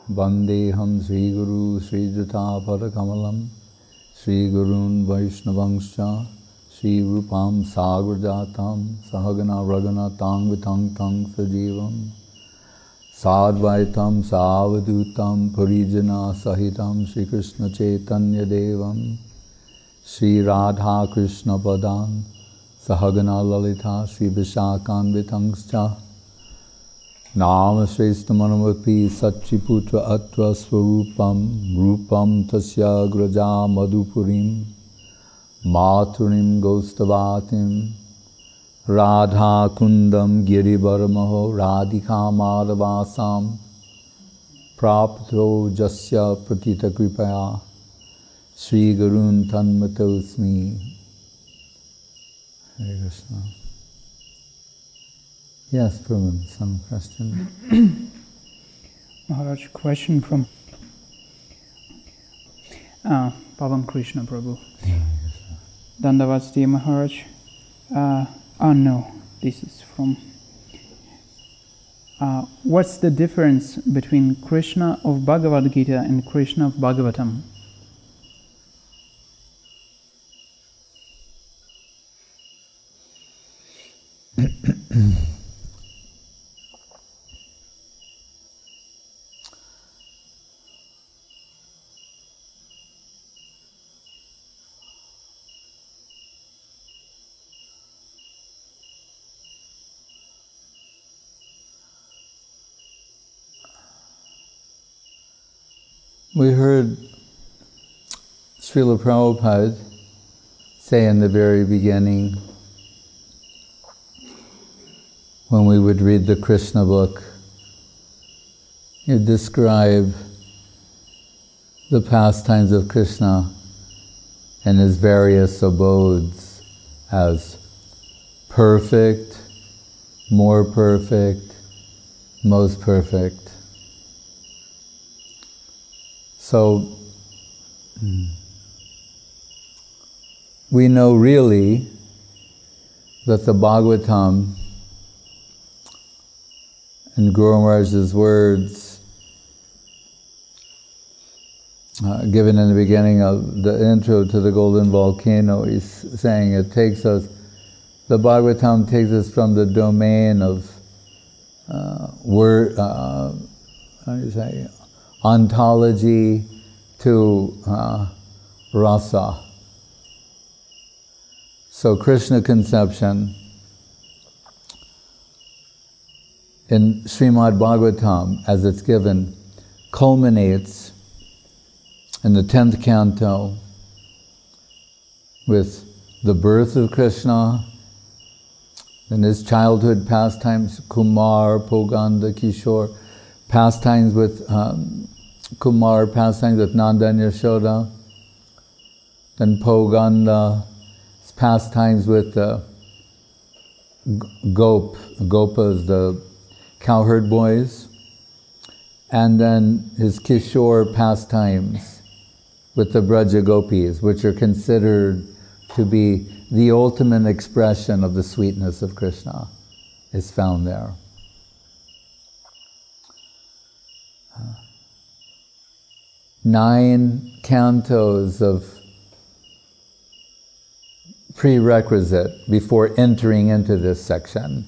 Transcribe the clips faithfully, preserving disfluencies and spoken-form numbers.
Vandeham Sri Guru Sri Juta Padakamalam Sri Gurun Vaishnavangscha Sri Rupam Sagrajatam Sahagana Ragana Tang Vitang Tang Sajivam Sadvaitam Savadutam Purijana Sahitam Sri Krishna Chaitanya Devam Sri Radha Krishna Padam Sahagana Lalita Sri Vishakhanvitangscha Nama Shresthamanamapi Sachiputra Atra Swarupam Rupam Tasya Graja Madhupurim Maturim Gostavatim Radha Kundam Girivaramaho Radhika Madhavasam Prapto Jasya Pratita Kripaya Sri Gurun Tanmatosmi. Hare Krishna. Yes, Pruman, some question. Maharaj, question from uh, Pavan Krishna Prabhu. Dandavasti Maharaj. Uh, oh no, this is from... Uh, what's the difference between Krishna of Bhagavad Gita and Krishna of Bhagavatam? We heard Srila Prabhupada say in the very beginning, when we would read the Krishna book, he'd describe the pastimes of Krishna and his various abodes as perfect, more perfect, most perfect. So, we know really that the Bhagavatam, in Guru Maharaj's words, uh, given in the beginning of the intro to the Golden Volcano, he's saying it takes us, the Bhagavatam takes us from the domain of uh, word, uh, how do you say, ontology to uh, rasa. So Krishna conception in Srimad Bhagavatam, as it's given, culminates in the tenth canto with the birth of Krishna and his childhood pastimes, Kumar, Poganda, Kishore, pastimes with um, Kumar, pastimes with Nanda and Yashoda, then Poganda, pastimes with uh, Gop, Gopas, the cowherd boys, and then his Kishore pastimes with the Braja Gopis, which are considered to be the ultimate expression of the sweetness of Krishna, is found there. Nine cantos of prerequisite before entering into this section.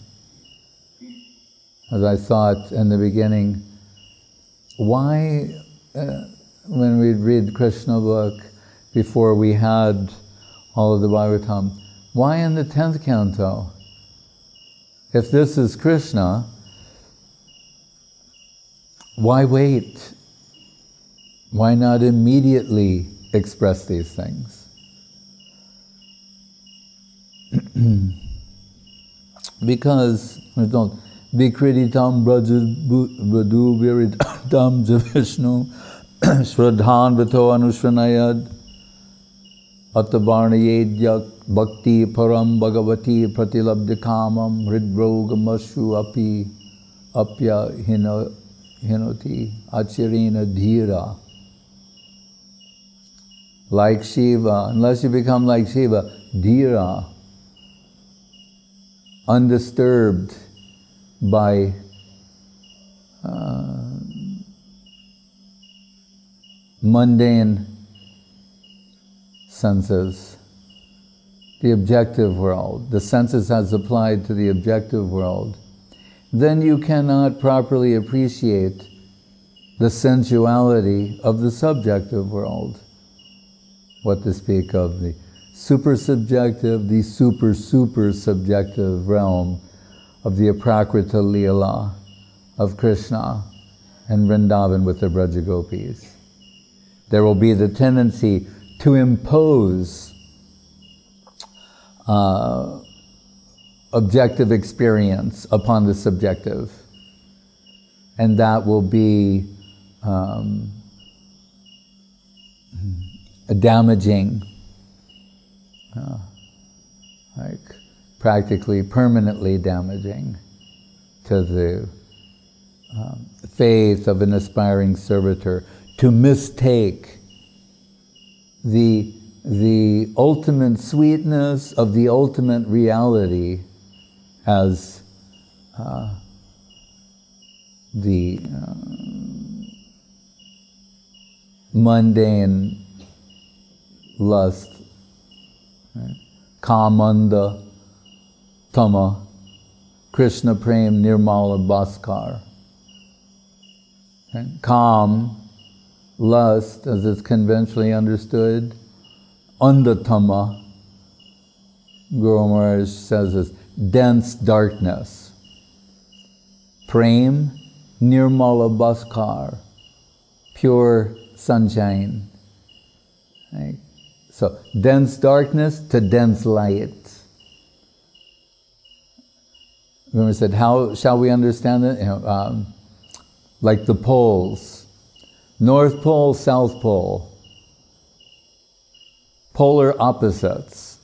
As I thought in the beginning, why, uh, when we'd read Krishna book, before we had all of the Bhagavatam, why in the tenth canto? If this is Krishna, why wait? Why not immediately express these things? Because we don't Vikrititam Bradu Viritam Javishnu Shraddhan Vito Anushranayad Attavarnayedyak Bhakti Param Bhagavati Pratilabdikamam Hridrogamashu Api Apya Hino Hinoti Achirina Dhira. Like Shiva, unless you become like Shiva, Dhira, undisturbed by uh, mundane senses, the objective world, the senses as applied to the objective world, then you cannot properly appreciate the sensuality of the subjective world. What to speak of the super-subjective, the super-super-subjective realm of the Aprakrita Leela of Krishna and Vrindavan with the Braja Gopis. There will be the tendency to impose uh, objective experience upon the subjective, and that will be um, damaging, uh, like practically permanently damaging to the um, faith of an aspiring servitor, to mistake the, the ultimate sweetness of the ultimate reality as uh, the uh, mundane lust, right? Kamanda, Tama, Krishna Prem Nirmala Bhaskar. Right? Kam, lust, as it's conventionally understood, Andatama, Guru Maharaj says, is dense darkness. Prem, Nirmala Bhaskar, pure sunshine. Right? So, dense darkness to dense light. Remember, I said, how shall we understand it? You know, um, like the poles. North Pole, South Pole. Polar opposites.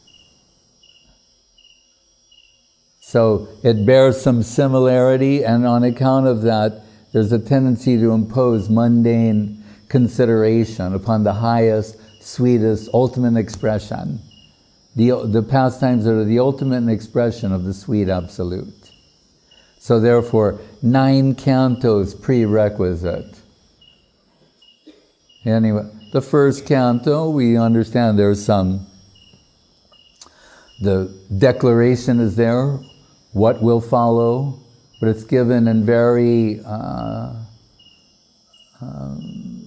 So it bears some similarity, and on account of that, there's a tendency to impose mundane consideration upon the highest, sweetest, ultimate expression. The, the pastimes are the ultimate expression of the sweet absolute. So therefore, nine cantos prerequisite. Anyway, the first canto, we understand there's some, the declaration is there, what will follow, but it's given in very uh, um,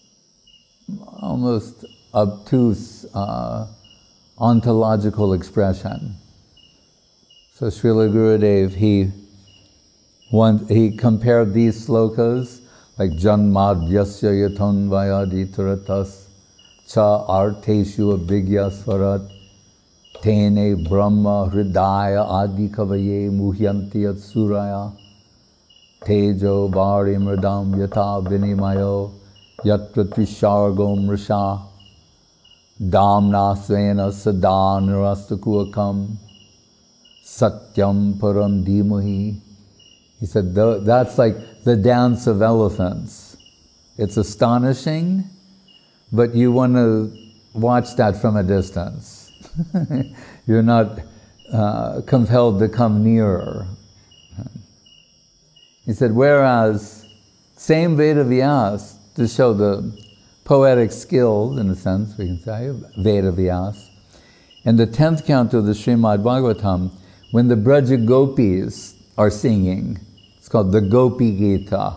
almost obtuse uh, ontological expression. So Srila Gurudev, he one, he compared these slokas like Janmadhyasya yatanvayaditaratas cha arteshu abhigyasvarat tene brahma hridaya adikavaye muhyanti suraya tejo bari mridam yata vinimayo yatra trishargo mrisha damna svena sada nirastakuakam satyam param dhimahi. He said, that's like the dance of elephants. It's astonishing, but you want to watch that from a distance. You're not uh, compelled to come nearer. He said, whereas, same Veda Vyas, to show the poetic skill, in a sense, we can say, Veda Vyas. In the tenth canto of the Srimad Bhagavatam, when the Braja Gopis are singing, it's called the Gopi Gita.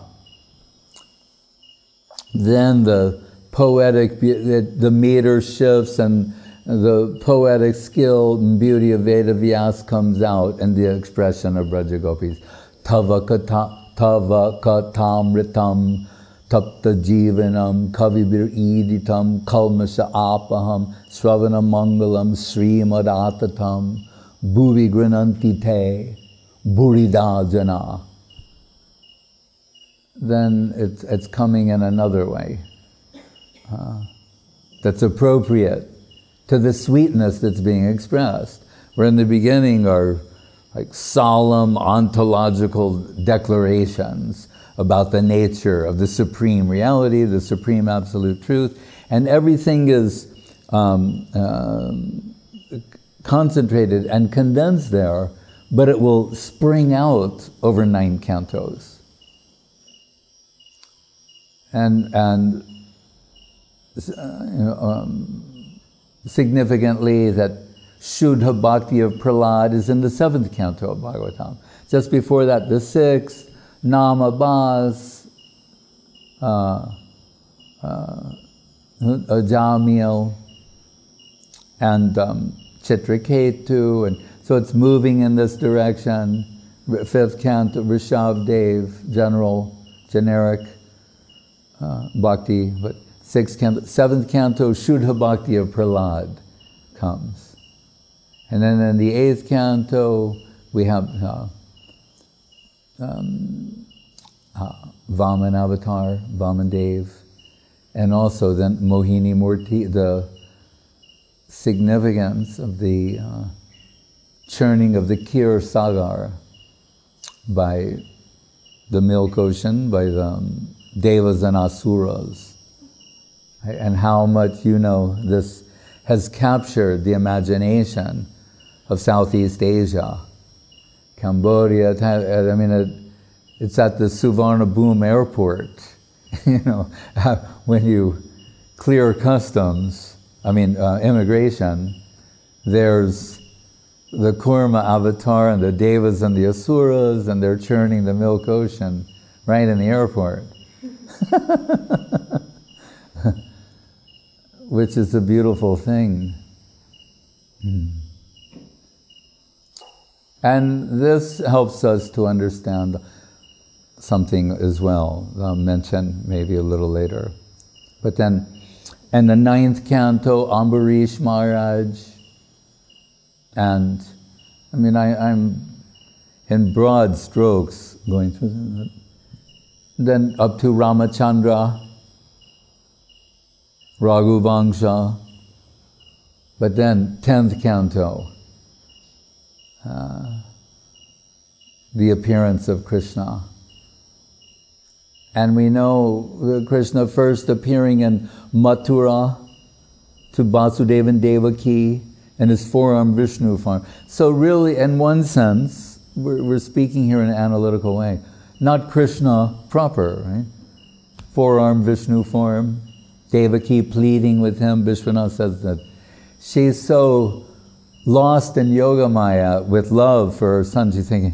Then the poetic, the, the meter shifts and the poetic skill and beauty of Veda Vyas comes out in the expression of Braja Gopis. Tava kata, tava katamritam tapta jivanam kavibir iditam kalmasha apaham sravana mangalam srimad atatam bhuvi grananti te burida jana. Then it's, it's coming in another way uh, that's appropriate to the sweetness that's being expressed. Where in the beginning are like solemn ontological declarations about the nature of the supreme reality, the supreme absolute truth, and everything is um, uh, concentrated and condensed there, but it will spring out over nine cantos. And, and you know, um, significantly that Shuddha Bhakti of Prahlad is in the seventh canto of Bhagavatam. Just before that, the sixth, Nama Bas, uh, uh, Jamil, and um, Chitraketu, and so it's moving in this direction. Fifth canto, Rishabh Dev, general, generic uh, bhakti, but sixth canto, seventh canto, Shuddha Bhakti of Prahlad comes. And then in the eighth canto, we have uh, um, uh, Vaman Avatar, Vaman Dev, and also then Mohini Murti, the significance of the uh, churning of the Kir Sagar by the milk ocean, by the um, Devas and Asuras, and how much, you know, this has captured the imagination of Southeast Asia, Cambodia. I mean, it, it's at the Suvarnabhumi airport. You know, when you clear customs, I mean uh, immigration, there's the Kurma avatar and the Devas and the Asuras, and they're churning the milk ocean right in the airport. Which is a beautiful thing. Hmm. And this helps us to understand something as well. I'll mention maybe a little later. But then, in the ninth canto, Ambarish Maharaj, and I mean, I, I'm in broad strokes going through that. Then up to Ramachandra, Raghuvangsha, but then tenth canto, uh, the appearance of Krishna. And we know Krishna first appearing in Mathura to Vasudeva and Devaki in his four-armed Vishnu form. So really, in one sense, we're, we're speaking here in an analytical way, not Krishna proper, right? Four-armed Vishnu form, Devaki pleading with him. Vishwanath says that she's so lost in Yoga Maya with love for her son, she's thinking,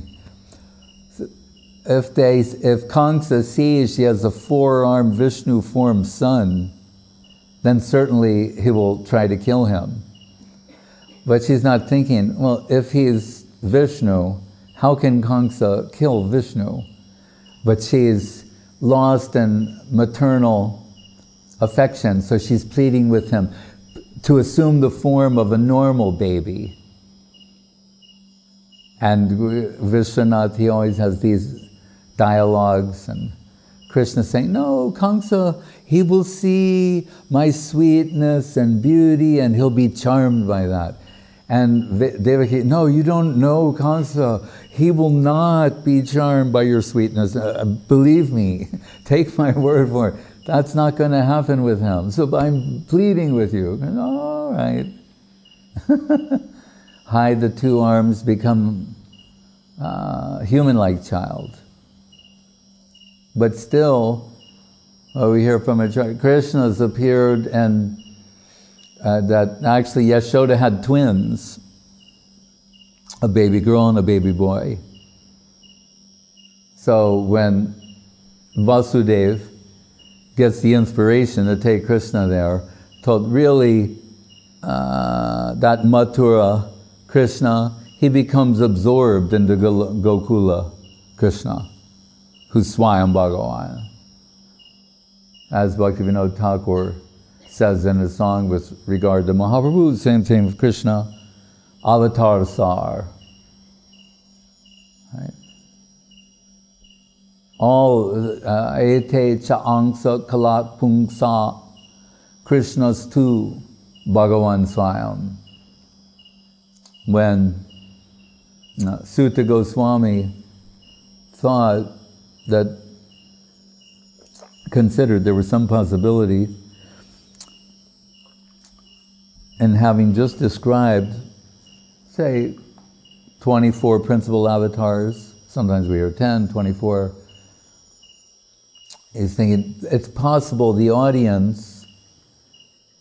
If they, if Kamsa sees she has a four-armed Vishnu form son, then certainly he will try to kill him. But she's not thinking, well, if he's Vishnu, how can Kamsa kill Vishnu? But she's lost in maternal affection, so she's pleading with him to assume the form of a normal baby. And Vishwanath, he always has these dialogues, and Krishna saying, no, Kamsa, he will see my sweetness and beauty and he'll be charmed by that. And Devaki, no, you don't know Kamsa, he will not be charmed by your sweetness. Uh, believe me, take my word for it. That's not going to happen with him. So I'm pleading with you. And, all right. Hide the two arms, become a human-like child. But still, well, we hear from a Krishna's appeared, and uh, that actually Yashoda had twins, a baby girl and a baby boy. So when Vasudeva gets the inspiration to take Krishna there, told really uh, that Mathura Krishna, he becomes absorbed into Gokula Krishna, who's Swayam Bhagavan. As Bhaktivinoda Thakur says in his song with regard to Mahaprabhu, same thing with Krishna, Avatar Sar. Right? All Ete Cha Angsa Kalat Pungsa, Krishna's tu Bhagavan Swayam. When uh, Sutta Goswami thought that, considered there was some possibility in having just described, say, twenty-four principal avatars, sometimes we hear ten, twenty-four, he's thinking it's possible the audience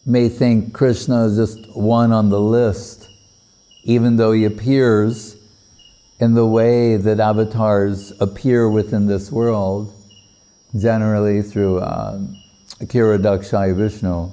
may think Krishna is just one on the list, even though he appears in the way that avatars appear within this world, generally through uh, Kira Dakshaya Vishnu.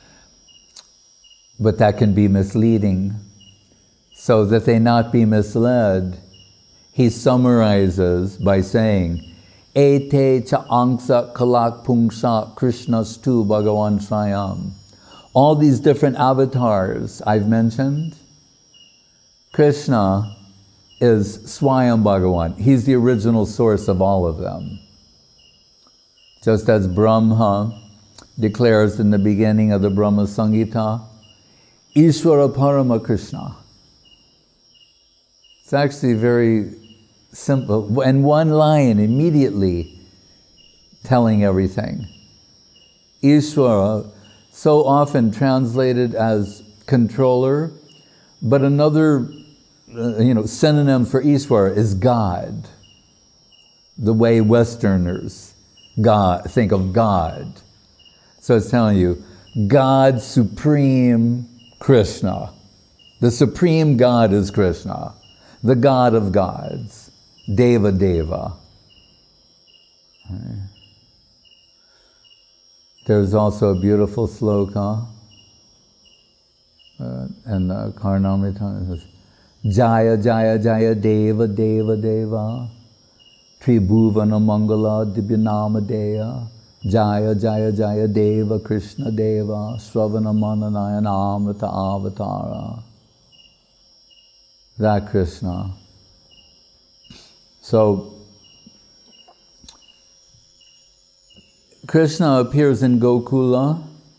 But that can be misleading. So that they not be misled, he summarizes by saying, Ete cha angsa kalak pungsha krishnastu bhagavan swayam. All these different avatars I've mentioned, Krishna is Swayam Bhagavan. He's the original source of all of them. Just as Brahma declares in the beginning of the Brahma Samhita, Ishvara Parama Krishna. It's actually very simple, and one line immediately telling everything. Ishvara, so often translated as controller, but another uh, you know, synonym for Ishvara is God. The way Westerners God think of God. So it's telling you, God Supreme Krishna. The Supreme God is Krishna. The God of gods. Deva Deva. There's also a beautiful sloka uh, in uh, Karnamrita. It says, Jaya Jaya Jaya Deva Deva Deva Tribhuvana Mangala Dibyanama Deya Jaya Jaya Jaya Deva Krishna Deva Sravana Mananayana Amrita Avatara. That Krishna. So, Krishna appears in Gokula,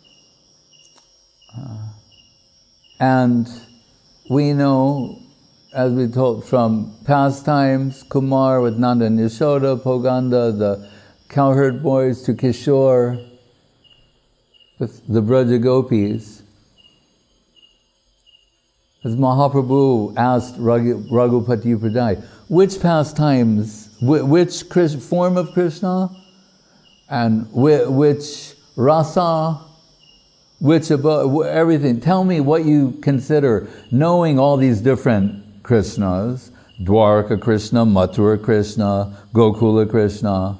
uh, and we know, as we told from past times, Kumar with Nanda and Yashoda, Poganda, the cowherd boys, to Kishore with the Braja Gopis. As Mahaprabhu asked Raghu, Raghupati Pradai, which pastimes, which form of Krishna, and which rasa, which above, everything. Tell me what you consider, knowing all these different Krishnas, Dwarka Krishna, Mathura Krishna, Gokula Krishna.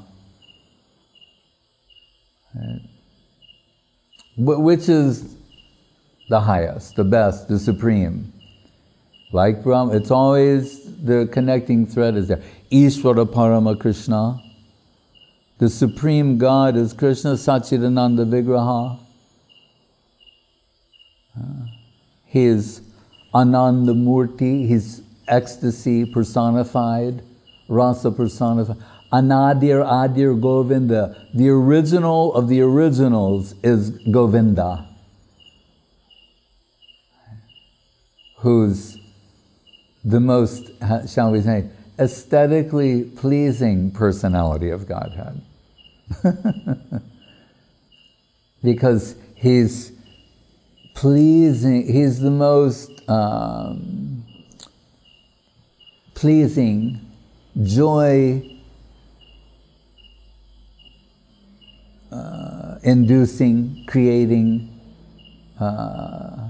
Right. Which is the highest, the best, the supreme? Like Brahma, it's always the connecting thread is there. Ishvara Parama Krishna. The Supreme God is Krishna, Satchidananda Vigraha. Uh, he is Ananda Murti, he's ecstasy personified, rasa personified. Anadir Adir Govinda. The original of the originals is Govinda, who's the most, shall we say, aesthetically pleasing personality of Godhead. Because he's pleasing, he's the most um, pleasing, joy uh, inducing, creating uh,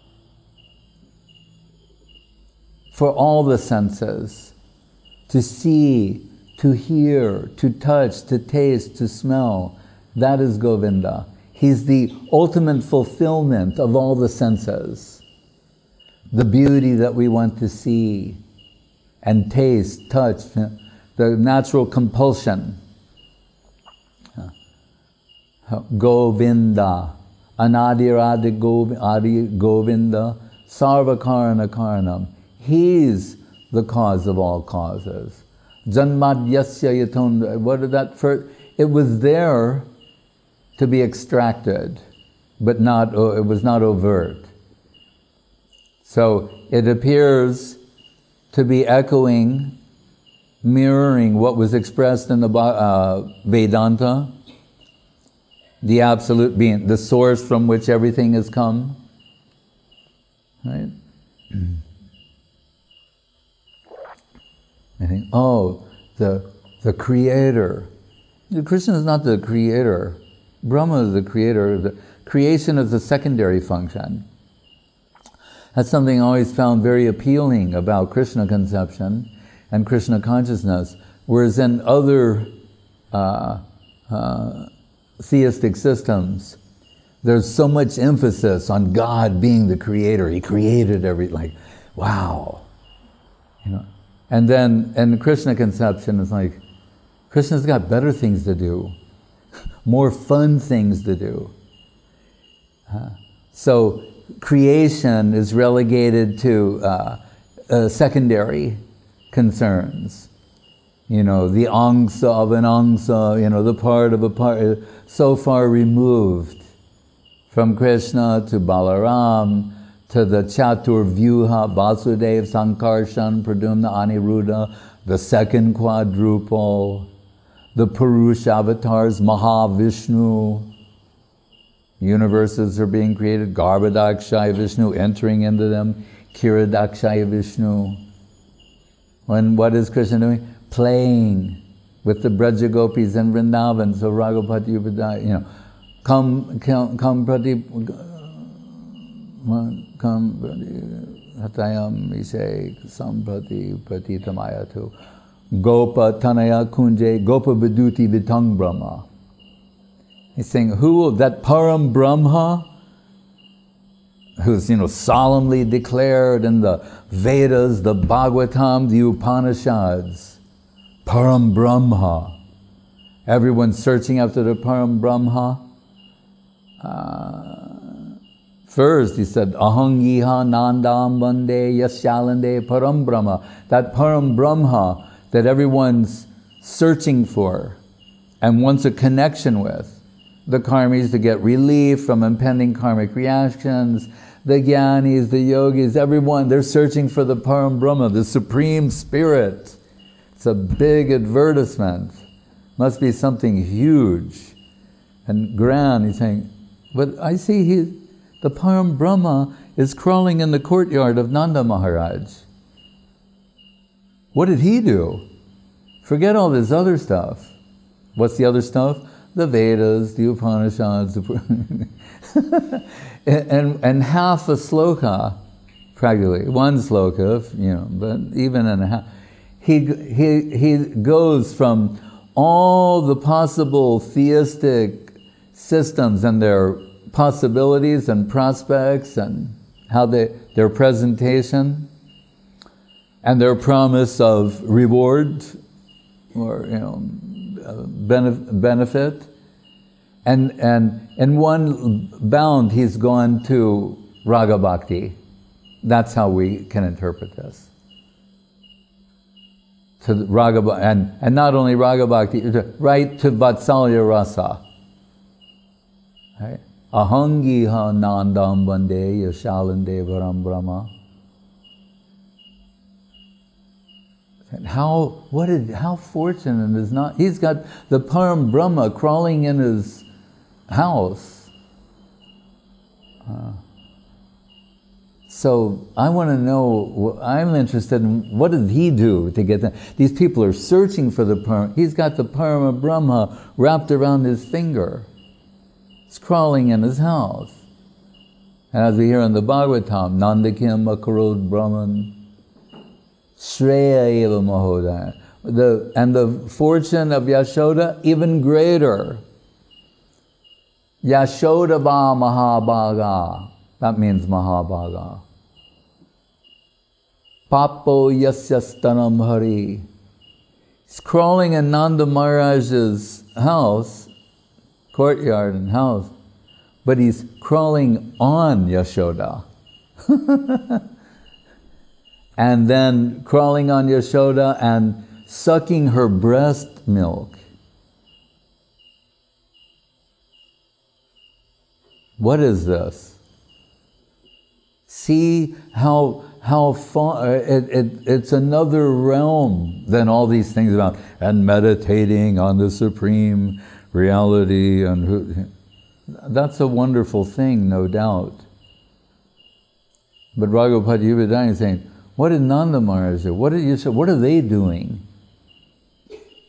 for all the senses, to see, to hear, to touch, to taste, to smell. That is Govinda. He's the ultimate fulfillment of all the senses. The beauty that we want to see and taste, touch, the natural compulsion. Govinda, Anadiradi Govinda, Sarvakarana Karanam. He's the cause of all causes. Janmad Yasya Yaton, what did that first? It was there to be extracted, but not, it was not overt. So it appears to be echoing, mirroring what was expressed in the uh, Vedanta, the absolute being, the source from which everything has come. Right? I think, oh, the the creator. Krishna is not the creator. Brahma is the creator. The Creation is a secondary function. That's something I always found very appealing about Krishna conception and Krishna consciousness, whereas in other uh, uh, theistic systems, there's so much emphasis on God being the creator. He created every, like, wow. You know. And then in Krishna conception, it's like, Krishna's got better things to do, more fun things to do. Uh, so creation is relegated to uh, uh, secondary concerns. You know, the angsa of an angsa, you know, the part of a part, so far removed from Krishna to Balaram, to the Chatur Vyuha, Vasudev, Sankarshan, Pradyumna, Aniruddha, the second quadruple, the Purusha avatars, Mahavishnu. Universes are being created, Garbhodakshaya Vishnu entering into them, Kiradakshaya Vishnu. When what is Krishna doing? Playing with the Braja Gopis and Vrindavan, so Raghupati Upadhyaya, you know, come, come, come, prati, come, hatayam ishe, samprati, pratitamaya Gopa Tanaya Kunje, Gopa Viduti Vitang Brahma. He's saying, who will, that Param Brahma, who's, you know, solemnly declared in the Vedas, the Bhagavatam, the Upanishads, Param Brahma. Everyone's searching after the Param Brahma. Uh, first, he said, Ahang Iha Nandam Bande Yasyalande Param Brahma. That Param Brahma that everyone's searching for and wants a connection with. The karmis to get relief from impending karmic reactions, the jnanis, the yogis, everyone, they're searching for the Param Brahma, the Supreme Spirit. It's a big advertisement. Must be something huge and grand. He's saying, but I see he, the Param Brahma is crawling in the courtyard of Nanda Maharaj. What did he do? Forget all this other stuff. What's the other stuff? The Vedas, the Upanishads, the and, and, and half a sloka, practically, one sloka, you know, but even in a half, he, he, he goes from all the possible theistic systems and their possibilities and prospects and how they, their presentation and their promise of reward or, you know, benef- benefit. And, and in one bound, he's gone to Raga Bhakti. That's how we can interpret this. To the Raga, and, and not only Raga Bhakti, right to Vatsalya Rasa. Right? Ahangiha Nandam Bande Yashalande Varam Brahma. How, what did, how fortunate is not, he's got the Param Brahma crawling in his house. Uh, so I want to know, I'm interested in what did he do to get that? These people are searching for the Param, he's got the Parama Brahma wrapped around his finger. It's crawling in his house. And as we hear in the Bhagavatam, Nandakim Makarod Brahman, Shreya eva Mahodaya. The, and the fortune of Yashoda, even greater. Yashoda va Mahabhaga. That means Mahabhaga. Papo yasyastanam hari. He's crawling in Nanda Maharaj's house, courtyard and house, but he's crawling on Yashoda. And then crawling on Yashoda and sucking her breast milk. What is this? See how how far it, it it's another realm than all these things about and meditating on the supreme reality and who, that's a wonderful thing, no doubt. But Raghupati Upadhyaya is saying, what did Nanda Maharaj do? What did you? What are they doing?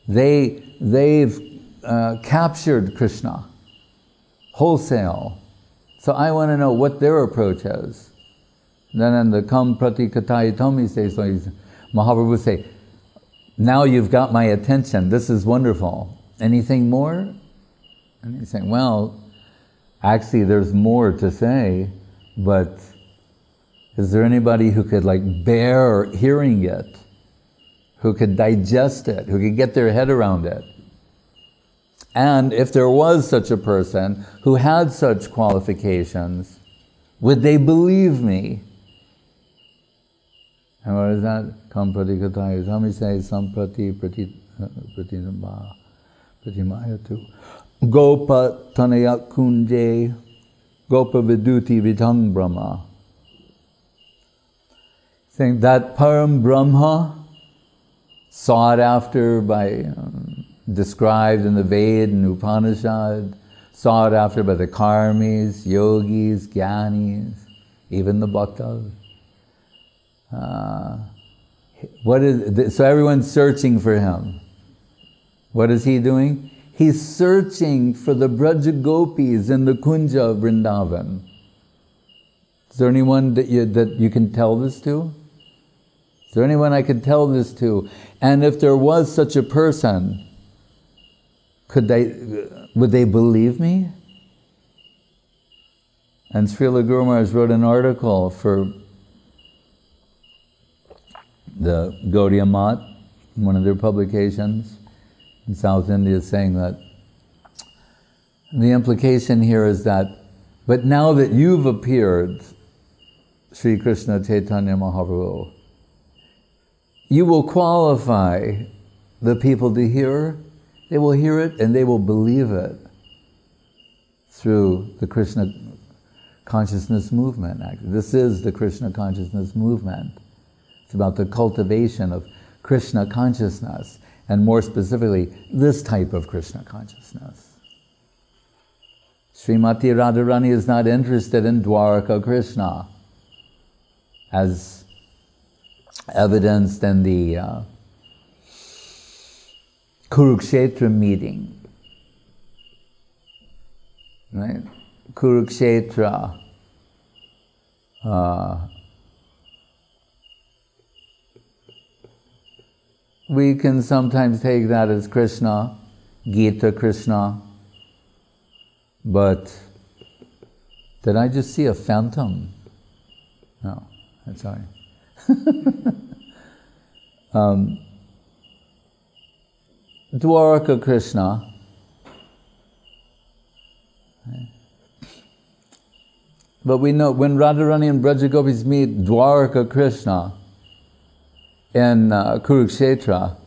They they've uh, captured Krishna wholesale. So I want to know what their approach is. Then in the Kam Prati Kathayitam, he says, so he's, Mahaprabhu say, now you've got my attention, this is wonderful. Anything more? And he's saying, well, actually there's more to say, but is there anybody who could like bear hearing it? Who could digest it? Who could get their head around it? And if there was such a person who had such qualifications, would they believe me? And what is that? Kam prati kathayi. Somebody says, samprati prati pratinamba pratimayatu. Gopa tanayat kunje gopa viduti vidhang brahma. Saying that Param Brahma, sought after by, um, described in the Ved and Upanishad, sought after by the karmis, yogis, jnanis, even the bhaktas. Uh, what is, so everyone's searching for him. What is he doing? He's searching for the Braja Gopis in the Kunja of Vrindavan. Is there anyone that you, that you can tell this to? Is there anyone I could tell this to? And if there was such a person, could they, would they believe me? And Srila Guru Maharaj wrote an article for the Gaudiya Math, one of their publications in South India, saying that the implication here is that, but now that you've appeared, Sri Krishna Chaitanya Mahaprabhu, you will qualify the people to hear. They will hear it and they will believe it through the Krishna consciousness movement. This is the Krishna consciousness movement. It's about the cultivation of Krishna consciousness, and more specifically, this type of Krishna consciousness. Srimati Radharani is not interested in Dwaraka Krishna, as evidenced in the uh, Kurukshetra meeting. Right? Kurukshetra. Uh, we can sometimes take that as Krishna, Gita Krishna, but did I just see a phantom? No, I'm sorry. um, Dwaraka Krishna, but we know when Radharani and Braja Gopis meet Dwaraka Krishna in uh, Kurukshetra,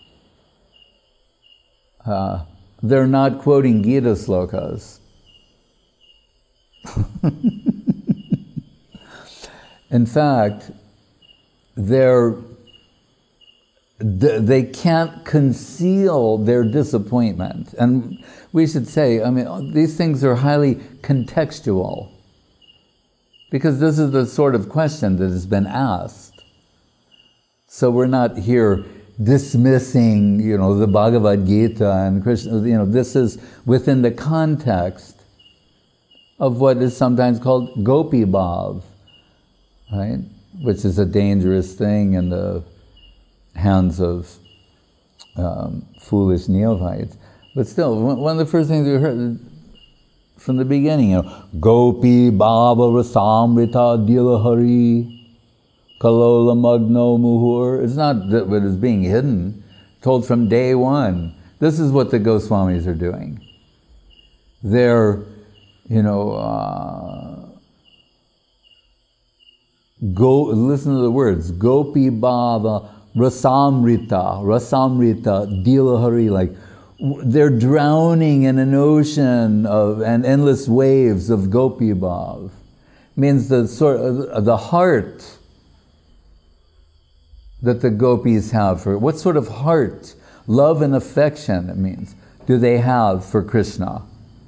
uh, they're not quoting Gita slokas. In fact, they're, they can't conceal their disappointment. And we should say, I mean, these things are highly contextual, because this is the sort of question that has been asked. So we're not here dismissing, you know, the Bhagavad Gita and Krishna, you know, this is within the context of what is sometimes called Gopi Bhav, right? Which is a dangerous thing in the hands of um, foolish neophytes. But still, one of the first things we heard from the beginning, you know, Gopi Bhava Rasamrita Dilahari Kalola Magno Muhur. It's not that it is being hidden, told from day one. This is what the Goswamis are doing. They're, you know, uh, go, listen to the words, Gopi Bhava Rasamrita, Rasamrita Dilahari, like, they're drowning in an ocean of and endless waves of Gopi Bhav. Means the sort of the heart that the gopis have for, what sort of heart, love and affection, it means, do they have for Krishna?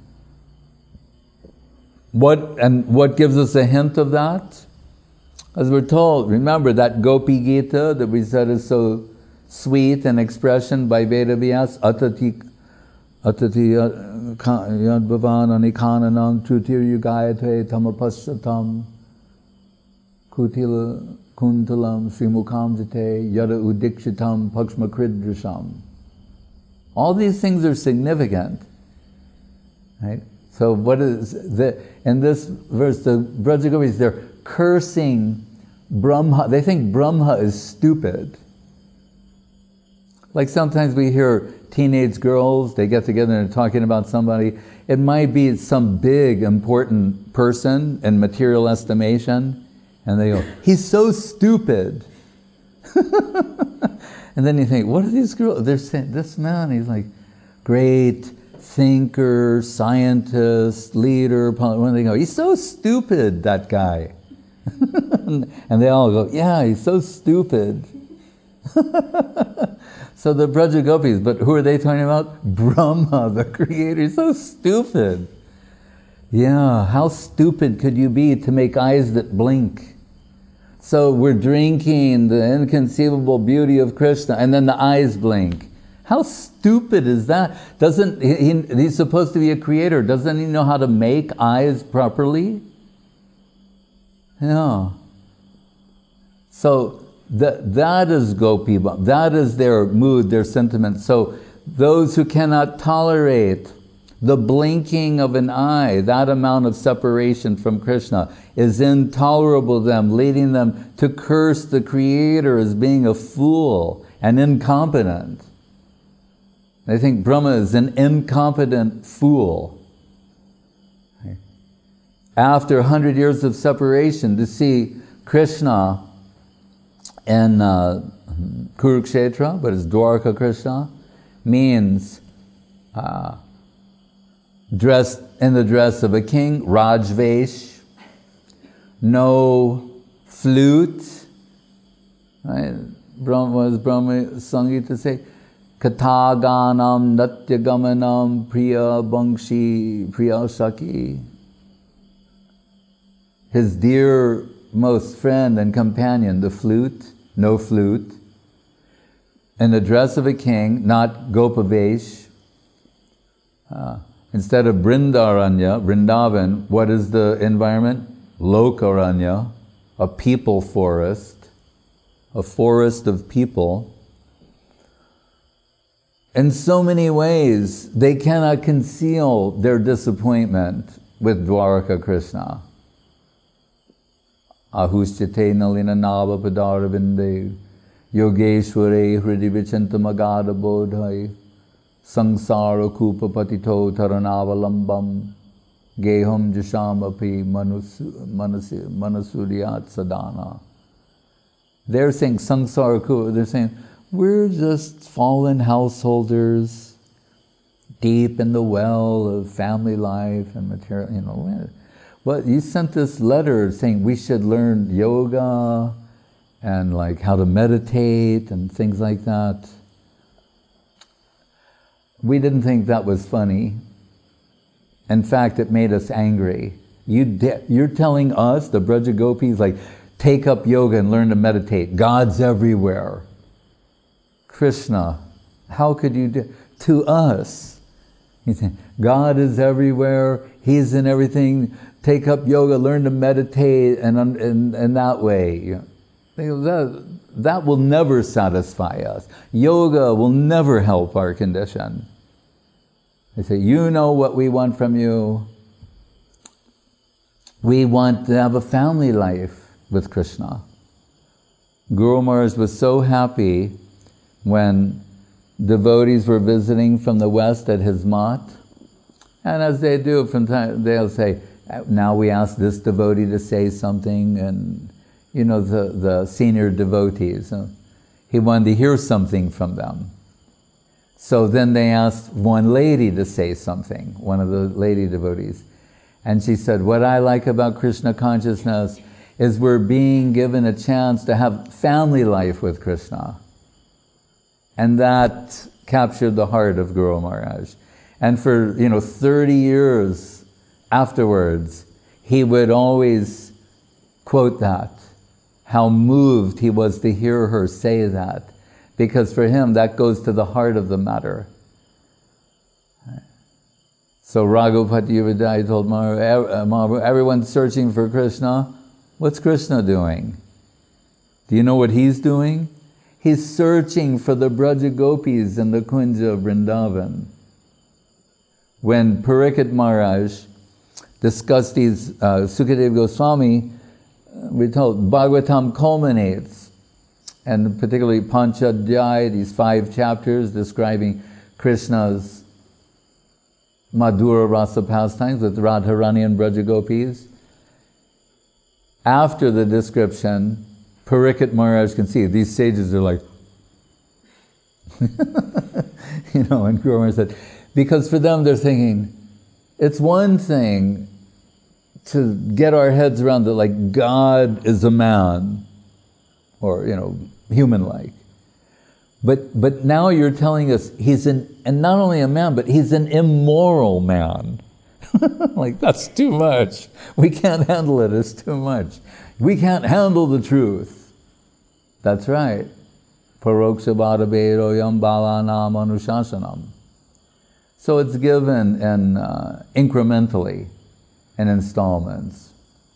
What, and what gives us a hint of that? As we're told, remember that Gopi Gita that we said is so sweet an expression by Vedavyas, Atati, atati yad bhavan anikananam trutir yugayate tamapasyatam kutila kuntalam srimukam jate yada udikshitam pakshmakridrisham. All these things are significant, right? So what is the, in this verse, the Brajagopis, they're cursing Brahma. They think Brahma is stupid. Like sometimes we hear teenage girls, they get together and they're talking about somebody. It might be some big, important person in material estimation, and they go, he's so stupid. And then you think, what are these girls? They're saying, this man, he's like, great thinker, scientist, leader. When they go, he's so stupid, that guy. And they all go, yeah, he's so stupid. So the Brajagopis, but who are they talking about? Brahma, the creator. He's so stupid. Yeah, how stupid could you be to make eyes that blink? So we're drinking the inconceivable beauty of Krishna, and then the eyes blink. How stupid is that? Doesn't he, he, he's supposed to be a creator. Doesn't he know how to make eyes properly? Yeah. So that, that is Gopi Bhava. That is their mood, their sentiment. So those who cannot tolerate the blinking of an eye, that amount of separation from Krishna, is intolerable to them, leading them to curse the Creator as being a fool and incompetent. They think Brahma is an incompetent fool. After a hundred years of separation, to see Krishna in uh, Kurukshetra, but it's Dwarka Krishna, means uh, dressed in the dress of a king, Rajvesh, no flute, right? Brahma was Brahma Sangita to say, Kathaganam Natyagamanam Priya Bangshi Priya Saki. His dear most friend and companion, the flute, no flute, in the dress of a king, not Gopavesh. Uh, instead of Brindaranya, Vrindavan, what is the environment? Lokaranya, a people forest, a forest of people. In so many ways, they cannot conceal their disappointment with Dwaraka Krishna. Ahushchate nalina nava padaravinde yogeshware hridi vichantamagada bodhai sangsara kupa patito taranavalam geham jashamapi manasuriyat sadhana. They're saying sangsara kupa, they're saying, we're just fallen householders deep in the well of family life and material, you know. But you sent this letter saying we should learn yoga and like how to meditate and things like that. We didn't think that was funny. In fact, it made us angry. You de- you're telling us, the Brajagopis, like, take up yoga and learn to meditate. God's everywhere. Krishna, how could you do to us? You think, God is everywhere, He's in everything, take up yoga, learn to meditate, and in, in that way. You know, that, that will never satisfy us. Yoga will never help our condition. They say, you know what we want from you. We want to have a family life with Krishna. Guru Maharaj was so happy when devotees were visiting from the west at his mat. And as they do from time, they'll say, now we ask this devotee to say something, and you know, the, the senior devotees. Uh, he wanted to hear something from them. So then they asked one lady to say something, one of the lady devotees. And she said, what I like about Krishna consciousness is we're being given a chance to have family life with Krishna. And that captured the heart of Guru Maharaj. And for, you know, thirty years afterwards, he would always quote that, how moved he was to hear her say that. Because for him, that goes to the heart of the matter. So Raghupati Vidai told Mahaprabhu, everyone's searching for Krishna. What's Krishna doing? Do you know what he's doing? He's searching for the Braja Gopis in the Kunja of Vrindavan. When Parikshit Maharaj discussed these, uh, Sukadev Goswami, uh, we're told Bhagavatam culminates, and particularly Panchadhyaya, these five chapters describing Krishna's Madhura Rasa pastimes with Radharani and Braja Gopis. After the description, Parikshit Maharaj can see these sages are like, you know, and Guru Maharaj said, because for them they're thinking, it's one thing to get our heads around that, like, God is a man, or, you know, human-like. But but now you're telling us he's an, and not only a man, but he's an immoral man. Like, that's too much. We can't handle it, it's too much. We can't handle the truth. That's right. Paroksha bhada bedoyam balanam anushasanam. So it's given in, uh, incrementally, in installments.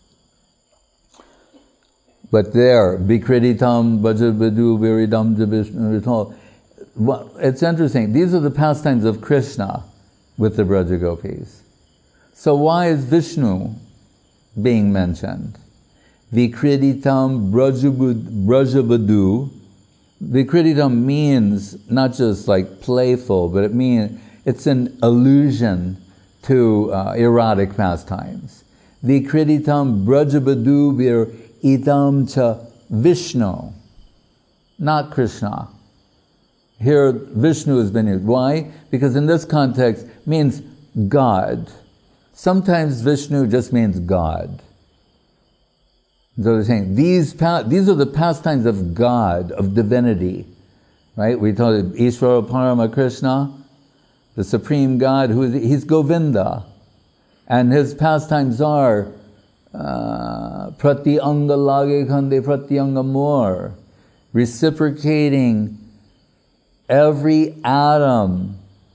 But there, Bikreditam, Bhajabadu, Viridam, Vishnu, it's interesting. These are the pastimes of Krishna with the Braja Gopis. So why is Vishnu being mentioned? Vikreditam Brajabadu. Vikreditam means not just like playful, but it means it's an allusion to uh, erotic pastimes. Vikreditam Brajabadu vir idam cha Vishnu, not Krishna. Here Vishnu has been used. Why? Because in this context means God. Sometimes Vishnu just means God. So they're saying these pa- these are the pastimes of God, of divinity, right? We told it, Ishvara Parama Krishna, the supreme God, who is he's Govinda, and his pastimes are uh, Prati Anga Lage Khande Prati Anga More, reciprocating every atom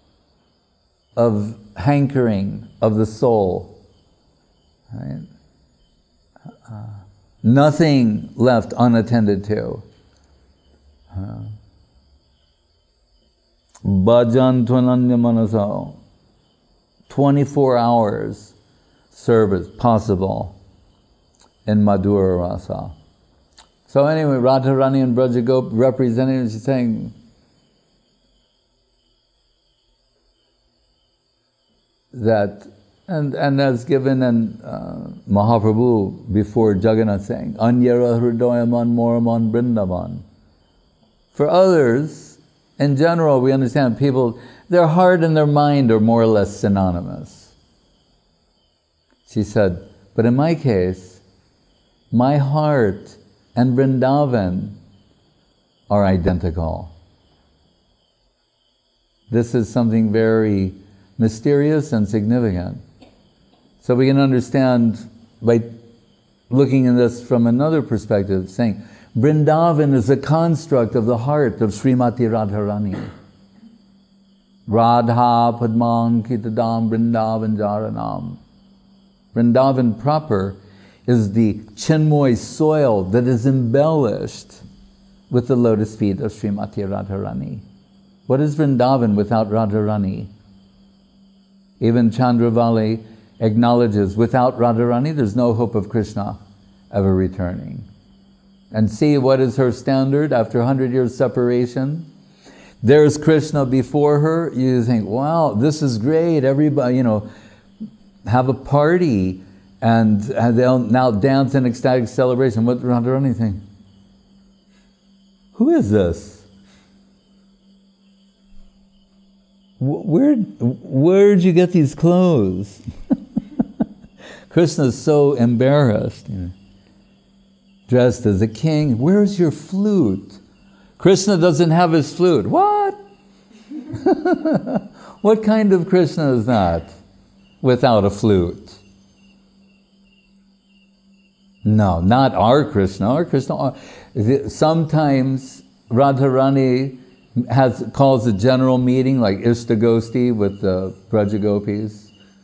of hankering of the soul, right? Uh, nothing left unattended to. Bhajan Tvananya Manasa, twenty-four hours service possible in Madhura Rasa. So anyway, Radharani and Brajagop representatives, she's saying, that, and and as given in uh, Mahaprabhu before Jagannath saying, Anyara Hridayaman Moraman Brindavan. For others, in general, we understand people, their heart and their mind are more or less synonymous. She said, but in my case, my heart and Vrindavan are identical. This is something very mysterious and significant. So we can understand by looking at this from another perspective, saying Vrindavan is a construct of the heart of Srimati Radharani. Radha Padman Kitadam Vrindavan Jaranam. Vrindavan proper is the Chinmoy soil that is embellished with the lotus feet of Srimati Radharani. What is Vrindavan without Radharani? Even Chandravali acknowledges, without Radharani, there's no hope of Krishna ever returning. And see, what is her standard after one hundred years separation? There's Krishna before her. You think, wow, this is great. Everybody, you know, have a party, and, and they'll now dance in ecstatic celebration. What Radharani think? Who is this? Where, where'd you get these clothes? Krishna's so embarrassed, you know, dressed as a king. Where's your flute? Krishna doesn't have his flute. What? What kind of Krishna is that without a flute? No, not our Krishna. Our Krishna. Sometimes Radharani has calls a general meeting like Ishtagosti with the Braja Gopis.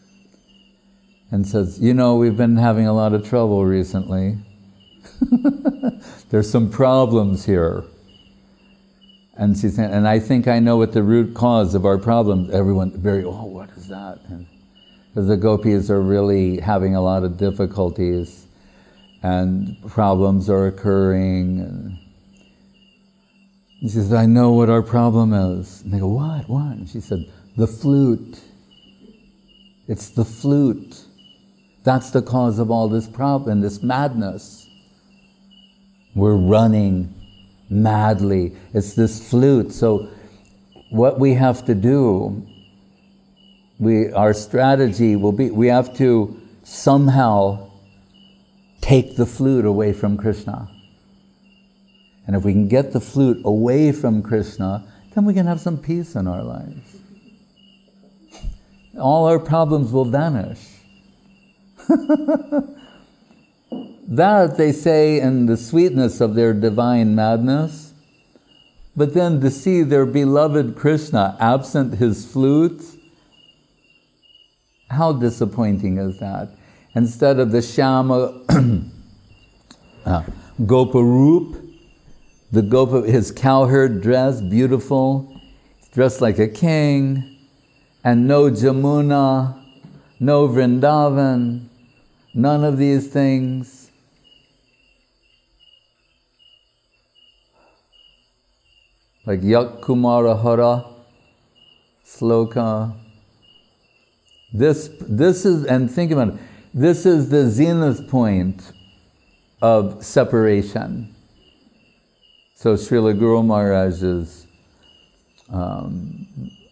and says, you know, we've been having a lot of trouble recently. There's some problems here. And she's saying, and I think I know what the root cause of our problems. Everyone very, oh, what is that? And because the gopis are really having a lot of difficulties and problems are occurring. And she says, I know what our problem is. And they go, what, what? And she said, the flute. It's the flute. That's the cause of all this problem, this madness. We're running madly. It's this flute. So what we have to do, we our strategy will be, we have to somehow take the flute away from Krishna. And if we can get the flute away from Krishna, then we can have some peace in our lives. All our problems will vanish. That they say in the sweetness of their divine madness, but then to see their beloved Krishna absent his flute, how disappointing is that? Instead of the Shyama uh, Goparoop, the Gopa, his cowherd dress, beautiful, dressed like a king, and no Jamuna, no Vrindavan, none of these things. Like Yak Kumara Hara Sloka. This, this is, and think about it, this is the zenith point of separation. So Srila Guru Maharaj's um,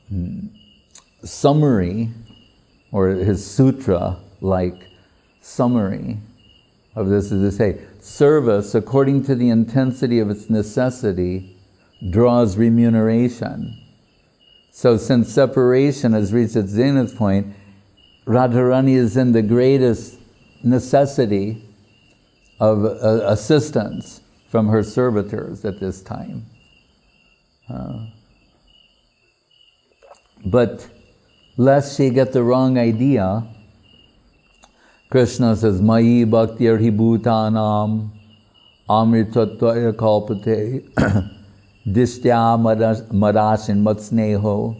summary, or his sutra-like summary of this is to say, service, according to the intensity of its necessity, draws remuneration. So since separation has reached its zenith point, Radharani is in the greatest necessity of uh, assistance from her servitors at this time. Uh, but lest she get the wrong idea, Krishna says, Mayi bhaktir hi bhutanam amritatvaya kalpate Dishtya marashin matsneho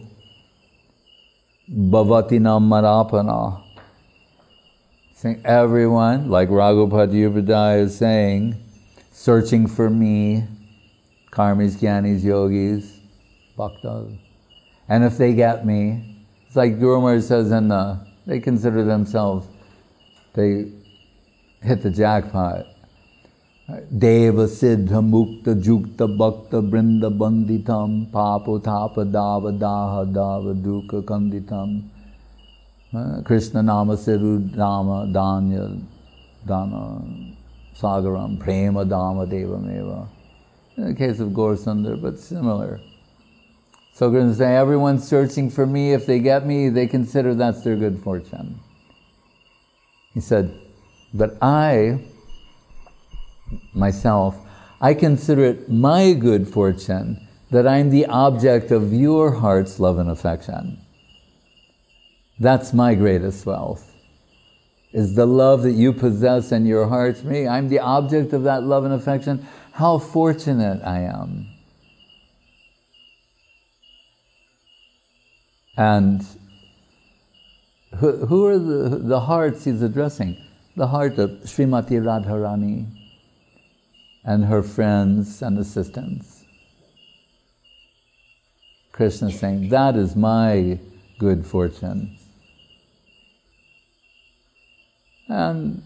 bhavatinam marapana. Saying everyone, like Raghupati Upadhyaya is saying, searching for me, karmis, jnanis, yogis, bhaktas. And if they get me, it's like Guru Maharaj says in the, they consider themselves, they hit the jackpot. Deva siddha mukta jukta bhakta brinda banditam papo tapa dava daha dava dukkha kanditam uh, Krishna nama siru dama danya dana sagaram prema dama devameva. In the case of Gaur Sundar, but similar. So Krishna say, everyone's searching for me. If they get me, they consider that's their good fortune. He said, but I myself, I consider it my good fortune that I'm the object of your heart's love and affection. That's my greatest wealth, is the love that you possess in your heart for me. I'm the object of that love and affection. How fortunate I am. And who, who are the, the hearts he's addressing? The heart of Srimati Radharani and her friends and assistants. Krishna is saying, that is my good fortune. And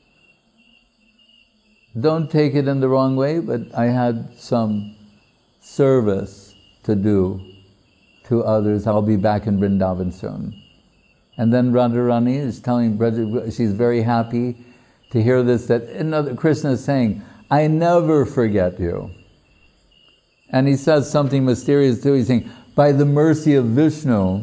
don't take it in the wrong way, but I had some service to do to others. I'll be back in Vrindavan soon. And then Radharani is telling Braja, she's very happy to hear this, that another, Krishna is saying, I never forget you. And he says something mysterious too. He's saying, by the mercy of Vishnu,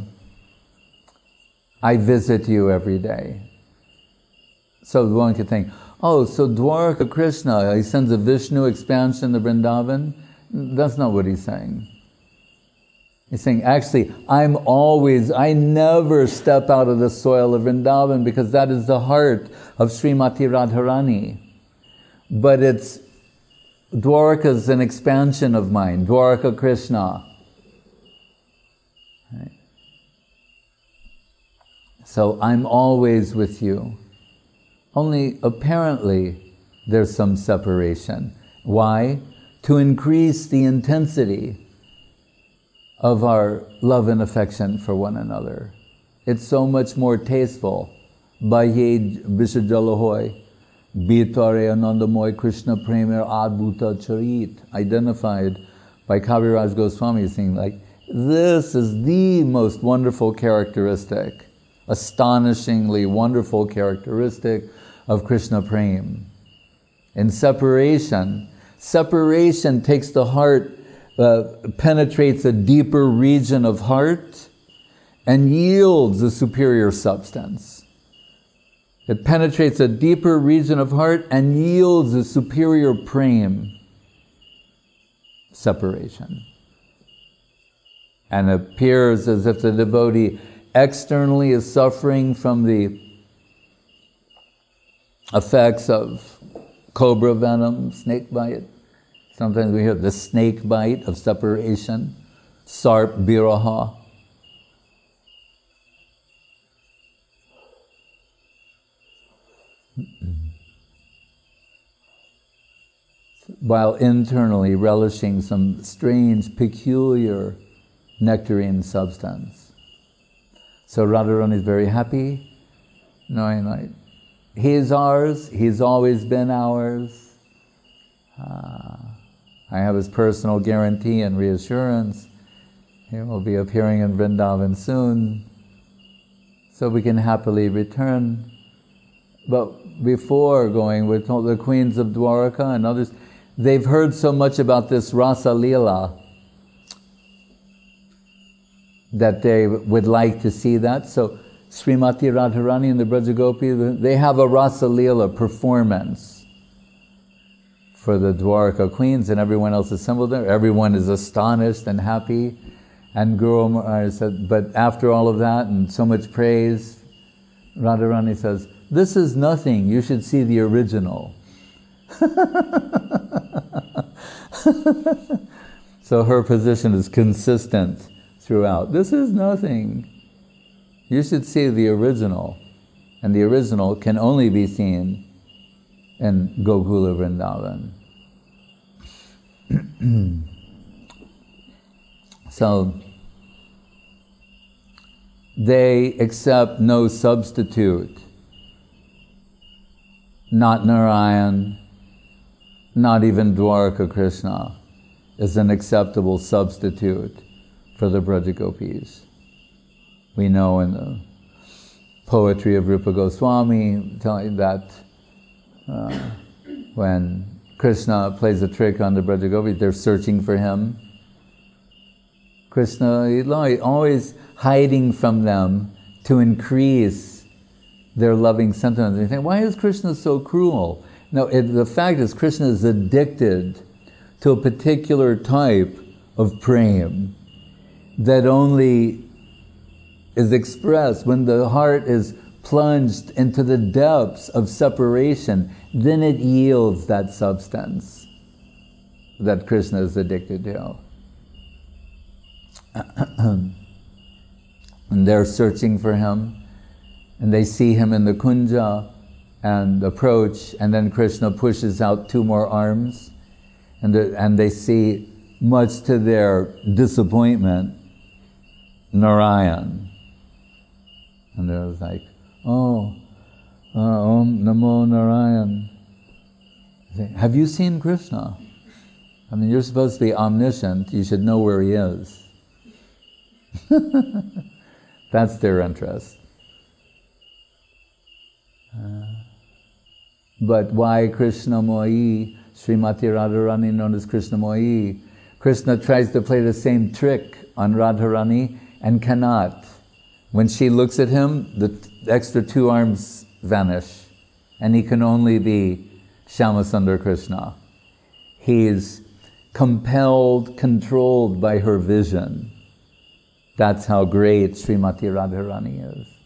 I visit you every day. So one could think, oh, so Dwarka Krishna, he sends a Vishnu expansion to Vrindavan? That's not what he's saying. He's saying, actually, I'm always, I never step out of the soil of Vrindavan because that is the heart of Srimati Radharani. But it's, Dwaraka is an expansion of mine, Dwaraka Krishna. Right? So I'm always with you. Only apparently there's some separation. Why? To increase the intensity of our love and affection for one another. It's so much more tasteful. Baye Vishajalahoy, Bitare Anandamoy Krishna Premer Adbhuta Charit, identified by Kaviraj Goswami, saying like, this is the most wonderful characteristic, astonishingly wonderful characteristic of Krishna Prem. In separation, separation takes the heart, Uh, penetrates a deeper region of heart and yields a superior substance. It penetrates a deeper region of heart and yields a superior prem. Separation. And appears as if the devotee externally is suffering from the effects of cobra venom, snake bite. Sometimes we hear the snake bite of separation, sarp viraha. While internally relishing some strange, peculiar nectarine substance. So Radharani is very happy, knowing like, he is ours, he's always been ours. Uh, I have his personal guarantee and reassurance. He will be appearing in Vrindavan soon, so we can happily return. But before going, we're told the queens of Dwaraka and others, they've heard so much about this Rasa Leela that they would like to see that. So Srimati Radharani and the Brajagopi, they have a Rasa Leela performance for the Dwaraka queens, and everyone else assembled there. Everyone is astonished and happy. And Guru Maharaj said, but after all of that and so much praise, Radharani says, this is nothing, you should see the original. So her position is consistent throughout. This is nothing. You should see the original. And the original can only be seen in Gokula Vrindavan. So, they accept no substitute. Not Narayan, not even Dwaraka Krishna is an acceptable substitute for the Brajagopis. We know in the poetry of Rupa Goswami telling that uh, when Krishna plays a trick on the Brajagopis, they're searching for him. Krishna is always hiding from them to increase their loving sentiments. You think, why is Krishna so cruel? No, it, the fact is Krishna is addicted to a particular type of prem that only is expressed when the heart is plunged into the depths of separation. Then it yields that substance that Krishna is addicted to. And they're searching for him, and they see him in the kunja and approach, and then Krishna pushes out two more arms, and, the, and they see, much to their disappointment, Narayan. And they're like, oh, uh, Om Namo Narayan. Have you seen Krishna? I mean, you're supposed to be omniscient, you should know where he is. That's their interest. Uh, but why Krishna Mohi? Srimati Radharani, known as Krishna Mohi. Krishna tries to play the same trick on Radharani and cannot. When she looks at him, the t- extra two arms vanish, and he can only be Shyamasundar Krishna. He is compelled, controlled by her vision. That's how great Srimati Radharani is.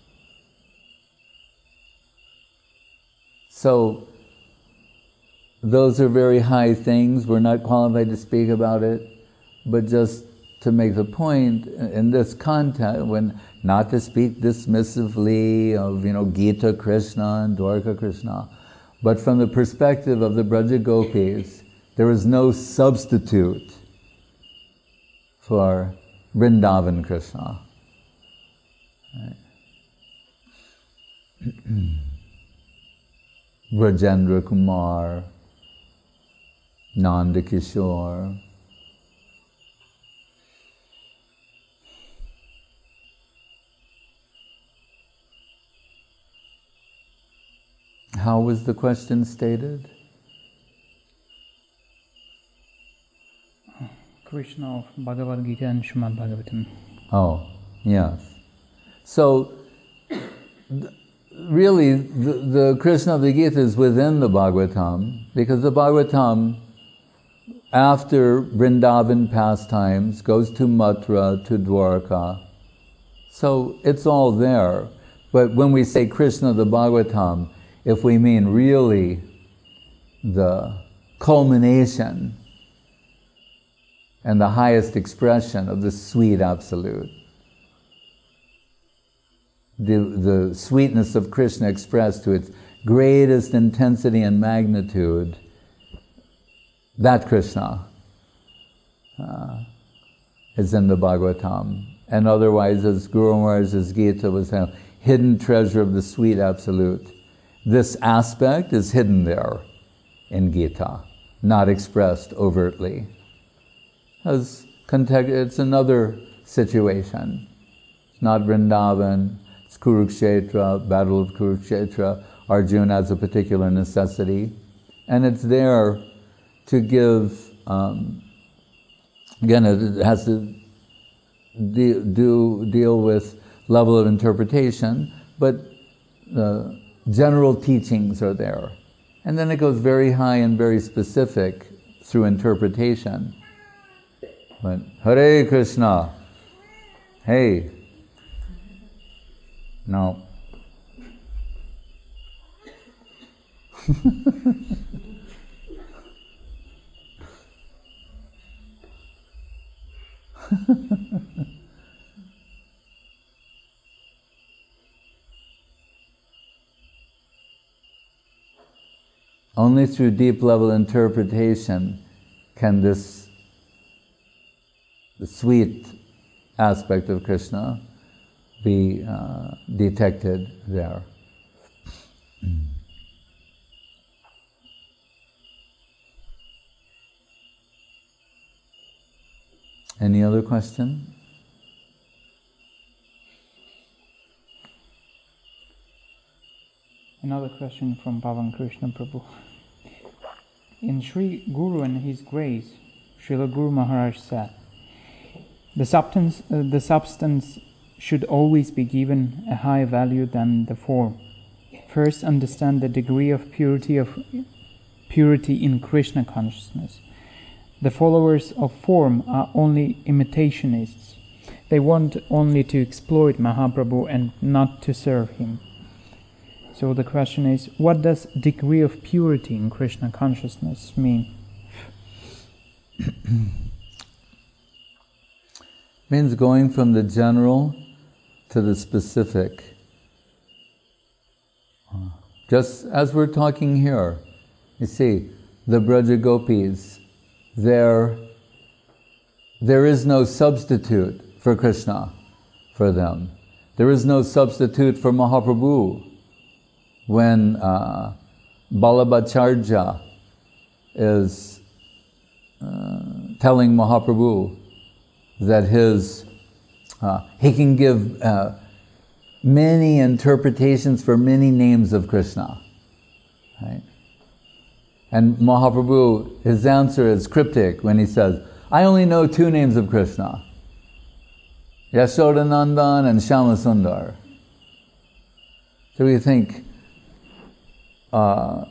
So, those are very high things. We're not qualified to speak about it, but just to make the point, in this context, when not to speak dismissively of, you know, Gita Krishna and Dwarka Krishna, but from the perspective of the Braja Gopis, there is no substitute for Vrindavan Krishna. Right. Vrajendra Kumar, Nanda Kishore. How was the question stated? Krishna of Bhagavad Gita and Srimad Bhagavatam. Oh, yes. So, th- really, the, the Krishna of the Gita is within the Bhagavatam, because the Bhagavatam, after Vrindavan pastimes, goes to Mathura, to Dwarka. So, it's all there. But when we say Krishna of the Bhagavatam, if we mean really the culmination and the highest expression of the sweet absolute, the, the sweetness of Krishna expressed to its greatest intensity and magnitude, that Krishna uh, is in the Bhagavatam. And otherwise, as Guru Maharaj's Gita was saying, hidden treasure of the sweet absolute. This aspect is hidden there in Gita, not expressed overtly. As it's another situation. It's not Vrindavan, it's Kurukshetra, Battle of Kurukshetra. Arjuna has a particular necessity. And it's there to give, um, again, it has to de- do, deal with level of interpretation, but uh, general teachings are there. And then it goes very high and very specific through interpretation. But Hare Krishna, hey, no. Only through deep level interpretation can this the sweet aspect of Krishna be uh, detected there. Any other question? Another question from Pavan Krishna Prabhu. In Sri Guru and His Grace, Srila Guru Maharaj said, the substance, uh, the substance should always be given a higher value than the form. First, understand the degree of purity of purity in Krishna consciousness. The followers of form are only imitationists. They want only to exploit Mahaprabhu and not to serve him. So the question is, what does degree of purity in Krishna consciousness mean? Means going from the general to the specific. Just as we're talking here, you see, the Braja Gopis, there, there is no substitute for Krishna for them. There is no substitute for Mahaprabhu. When uh, Balabhacharya is uh, telling Mahaprabhu that his uh, he can give uh, many interpretations for many names of Krishna, right? And Mahaprabhu, his answer is cryptic when he says, I only know two names of Krishna, Yashodanandan and Shyamasundar. So we think, uh,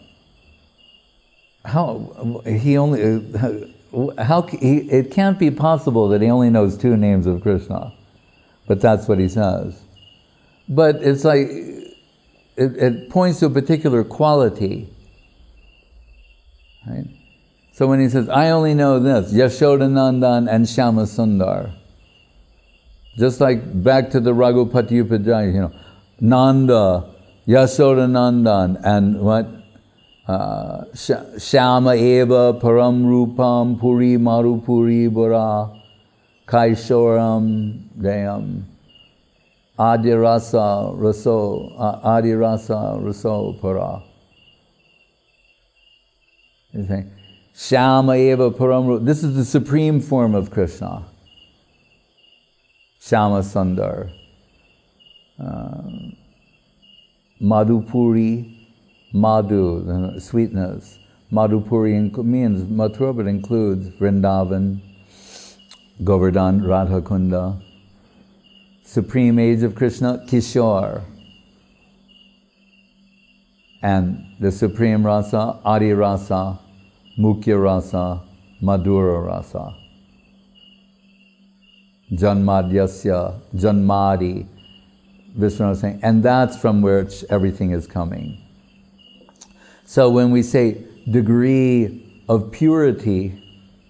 how he only, how he, it can't be possible that he only knows two names of Krishna. But that's what he says. But it's like, it, it points to a particular quality. Right? So when he says, I only know this, Yashodanandan and Shyamasundar. Just like back to the Raghupati Upadhyaya, you know, Nanda, Yashodanandan, and what? Uh, Shyama eva param rupam puri marupuri bura kaishoram deyam adi rasa raso adi rasa raso para. You think Shyama eva param rupam. This is the supreme form of Krishna. Shyama Sundar. Uh, Madhupuri. Madhu, sweetness. Madhupuri means Mathura, but includes Vrindavan, Govardhan, Radha Kunda. Supreme age of Krishna, Kishore. And the supreme rasa, Adi rasa, Mukhya rasa, Madhura rasa. Janmadyasya, Janmadi. Vishnu is saying, and that's from which everything is coming. So when we say degree of purity,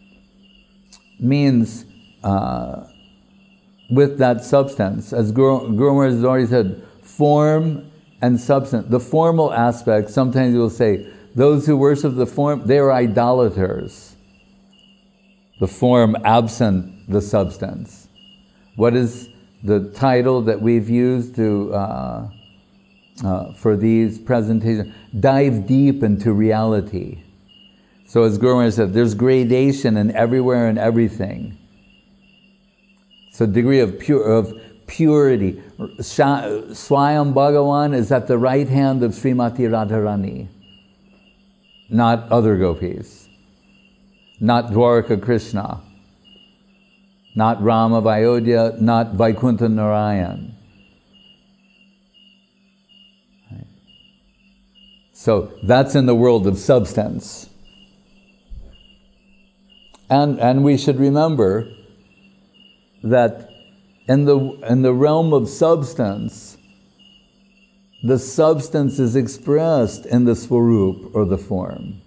means uh, with that substance, as Guru, Guru Maharaj has already said, form and substance. The formal aspect, sometimes you will say, those who worship the form, they are idolaters. The form absent the substance. What is the title that we've used to uh, uh, for these presentations? Dive deep into reality. So as Guru Maharaj said, there's gradation in everywhere and everything. So degree of pure of purity. Swayam Bhagavan is at the right hand of Srimati Radharani, not other gopis, not Dwaraka Krishna, not Rama Vayodhya, not Vaikuntha Narayan. Right. So that's in the world of substance. And, and we should remember that in the, in the realm of substance, the substance is expressed in the swarup, or the form.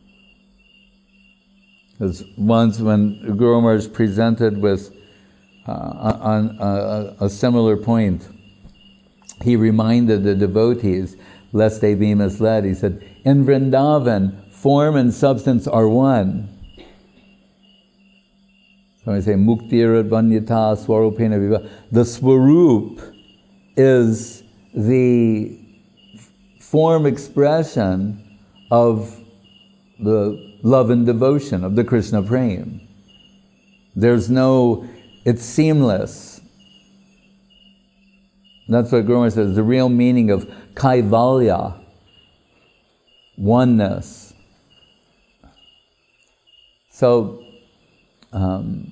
Because once when Guru Maharaj presented with, uh, on a, a similar point, he reminded the devotees, lest they be misled, he said, in Vrindavan, form and substance are one. So I say, Muktiradvanyata Swarupena Viva. The Swarup is the form expression of the love and devotion, of the Krishna Prem. There's no, it's seamless. That's what Guru Maharaj says, the real meaning of Kaivalya, oneness. So, um,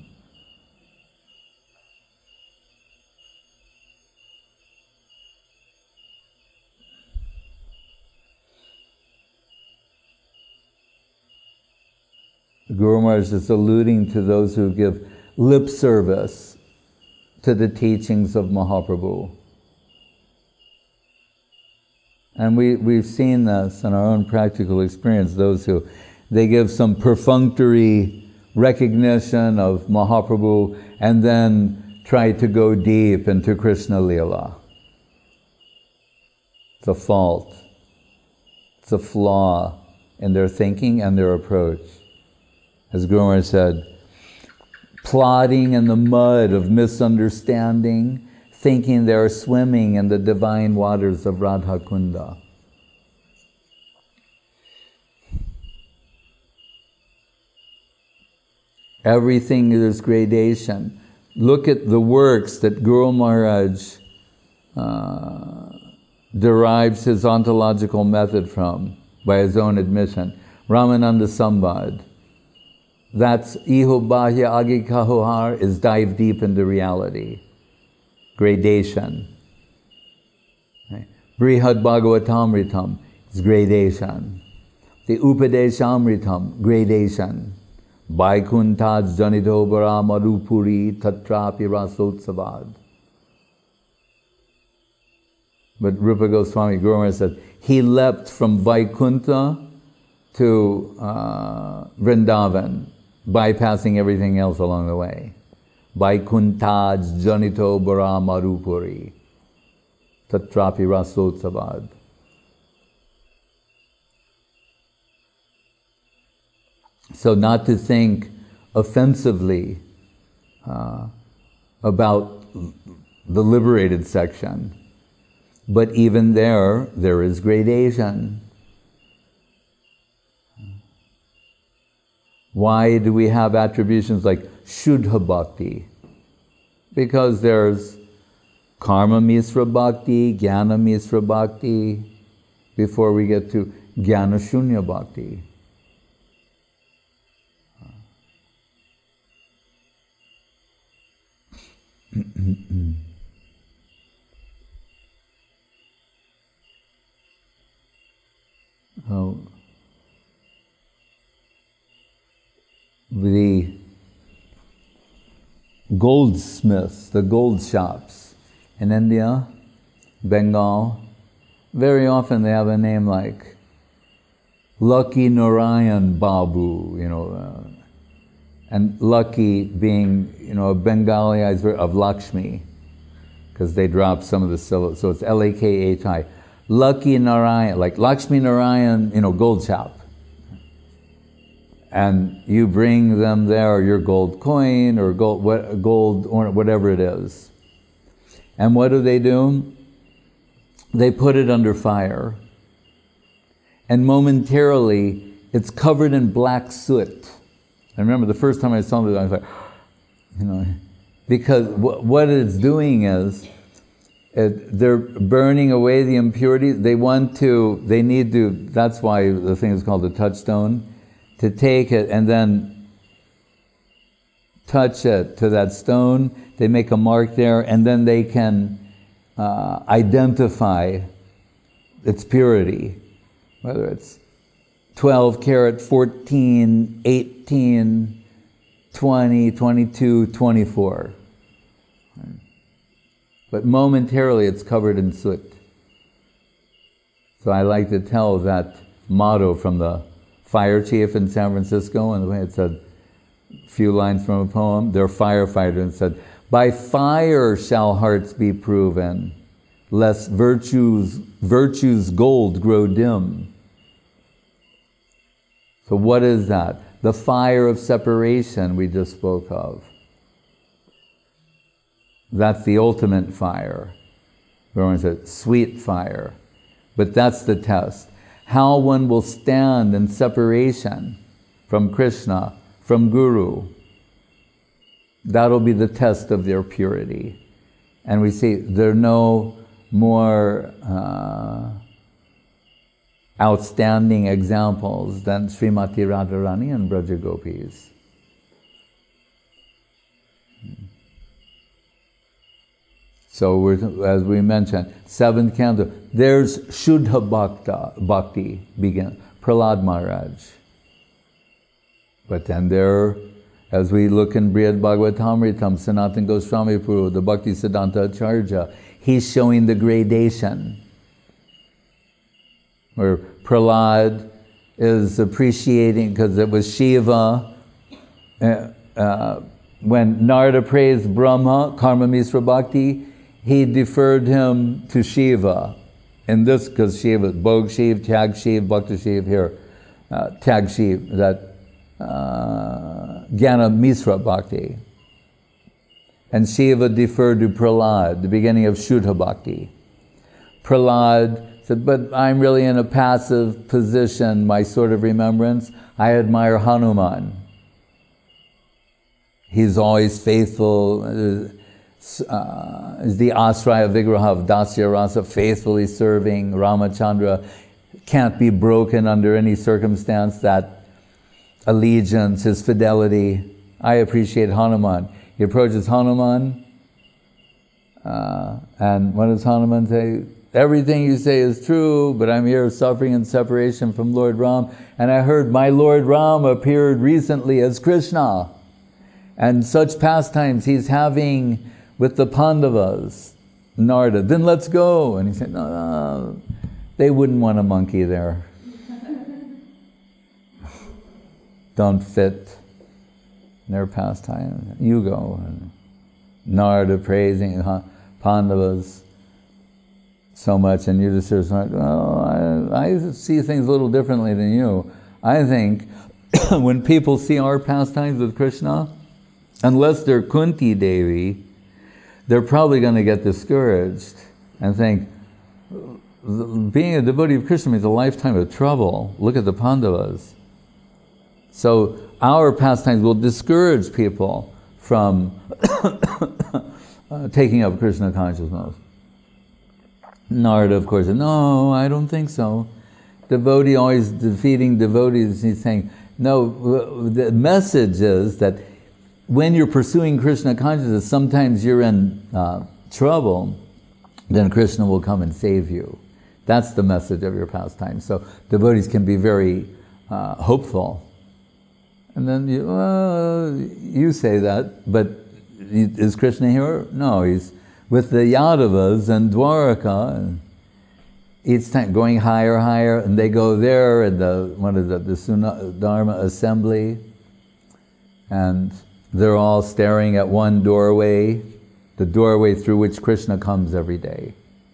Guru Maharaj is alluding to those who give lip service to the teachings of Mahaprabhu. And we, we've seen this in our own practical experience, those who, they give some perfunctory recognition of Mahaprabhu and then try to go deep into Krishna Leela. It's a fault. It's a flaw in their thinking and their approach. As Guru Maharaj said, plodding in the mud of misunderstanding, thinking they're swimming in the divine waters of Radha Kunda. Everything is gradation. Look at the works that Guru Maharaj uh, derives his ontological method from, by his own admission. Ramananda Sambad. That's Iho Bahya Agi Kahohar, is dive deep into reality. Gradation. Right. Brihad Bhagavatamritam is gradation. The Upadeshamritam, gradation. Vaikuntha Janito Bara Madhupuri Tatrapi Rasotsavad. But Rupa Goswami Guru Maharaj said, he leapt from Vaikuntha to uh, Vrindavan, bypassing everything else along the way. Vaikuntaj janito bara marupuri tatrapi rasotsavad. So not to think offensively uh, about the liberated section, but even there, there is gradation. Why do we have attributions like Shuddha Bhakti? Because there's Karma Misra Bhakti, Jnana Misra Bhakti, before we get to Jnana Shunya Bhakti. Oh. The goldsmiths, the gold shops in India, Bengal, very often they have a name like Lucky Narayan Babu, you know, uh, and Lucky being, you know, a Bengali of Lakshmi, because they drop some of the syllables, so it's L A K H I. Lucky Narayan, like Lakshmi Narayan, you know, gold shop. And you bring them there your gold coin or gold, what, gold or whatever it is. And what do they do? They put it under fire. And momentarily, it's covered in black soot. I remember the first time I saw it, I was like, you know, because w- what it's doing is, it, they're burning away the impurities. They want to, they need to, that's why the thing is called a touchstone, to take it and then touch it to that stone. They make a mark there, and then they can uh, identify its purity, whether it's twelve karat, fourteen, eighteen, twenty, twenty-two, twenty-four. But momentarily it's covered in soot. So I like to tell that motto from the fire chief in San Francisco, and the way it said, a few lines from a poem, their firefighter, and said, by fire shall hearts be proven, lest virtue's, virtue's gold grow dim. So what is that? The fire of separation we just spoke of. That's the ultimate fire. Everyone said, sweet fire. But that's the test. How one will stand in separation from Krishna, from Guru. That'll be the test of their purity. And we see there are no more uh, outstanding examples than Srimati Radharani and Braja Gopis. So we're, as we mentioned, seventh canto, there's Shuddha Bhakta, Bhakti begin, Prahlad Maharaj. But then there, as we look in Brihad Bhagavatamritam, Sanatana Goswami Prabhu, the Bhakti Siddhanta Acharya, he's showing the gradation. Where Prahlad is appreciating, because it was Shiva, uh, uh, when Narada praised Brahma, Karma Misra Bhakti, he deferred him to Shiva. In this, because Shiva, Bhog Shiv, Tyag Shiv, Bhakta Shiv here, uh, Tyag Shiv, that uh, Jnana Misra Bhakti. And Shiva deferred to Prahlad, the beginning of Shuddha Bhakti. Prahlad said, but I'm really in a passive position, my sort of remembrance. I admire Hanuman. He's always faithful, uh, uh, is the Asraya Vigraha of Dasya Rasa, faithfully serving Ramachandra, can't be broken under any circumstance, that allegiance, his fidelity. I appreciate Hanuman. He approaches Hanuman, uh, and what does Hanuman say? Everything you say is true, but I'm here suffering in separation from Lord Ram, and I heard my Lord Ram appeared recently as Krishna. And such pastimes he's having with the Pandavas, Narada, then let's go. And he said, no, no, they wouldn't want a monkey there. Don't fit their pastime. You go. And Narada praising Pandavas so much, and Yudhishthira is like, well, I, I see things a little differently than you. I think when people see our pastimes with Krishna, unless they're Kunti Devi, they're probably going to get discouraged and think, being a devotee of Krishna means a lifetime of trouble. Look at the Pandavas. So our pastimes will discourage people from uh, taking up Krishna consciousness. Narada, of course, said, no, I don't think so. Devotee always defeating devotees. He's saying, no, the message is that when you're pursuing Krishna consciousness, sometimes you're in uh, trouble, then Krishna will come and save you. That's the message of your pastime. So devotees can be very uh, hopeful. And then you, well, you say that, but is Krishna here? No, he's with the Yadavas and Dwaraka, and each time going higher, higher, and they go there in the, what is it, the Sunadharma assembly, and they're all staring at one doorway, the doorway through which Krishna comes every day.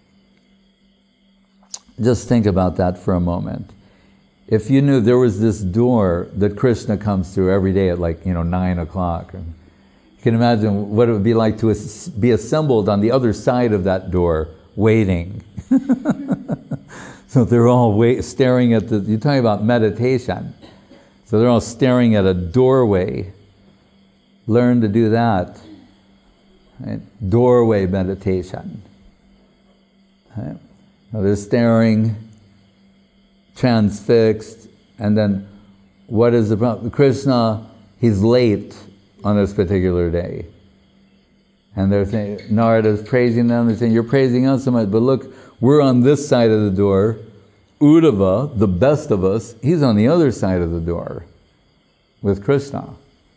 Just think about that for a moment. If you knew there was this door that Krishna comes through every day at like, you know, nine o'clock, you can imagine what it would be like to be assembled on the other side of that door, waiting. So they're all wait, staring at the, you're talking about meditation. So they're all staring at a doorway. Learn to do that. Right? Doorway meditation. Right? So they're staring, transfixed, and then what is the problem? Krishna, he's late on this particular day. And they're saying, Narada's praising them, they're saying, you're praising us so much, but look, we're on this side of the door. Uddhava, the best of us, he's on the other side of the door with Krishna.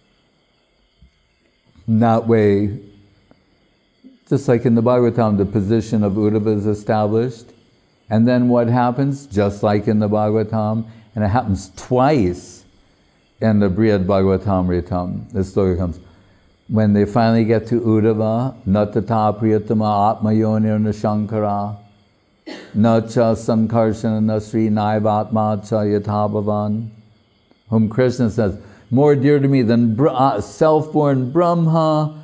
In that way, just like in the Bhagavatam, the position of Uddhava is established. And then what happens? Just like in the Bhagavatam, and it happens twice in the Brihad Bhagavatamritam, the sloka comes, when they finally get to Uddhava, natata priyatama atmayonir nashankara, nacha sankarshana nasri naivatma cha yatabhavan, whom Krishna says, more dear to me than uh, self-born Brahma,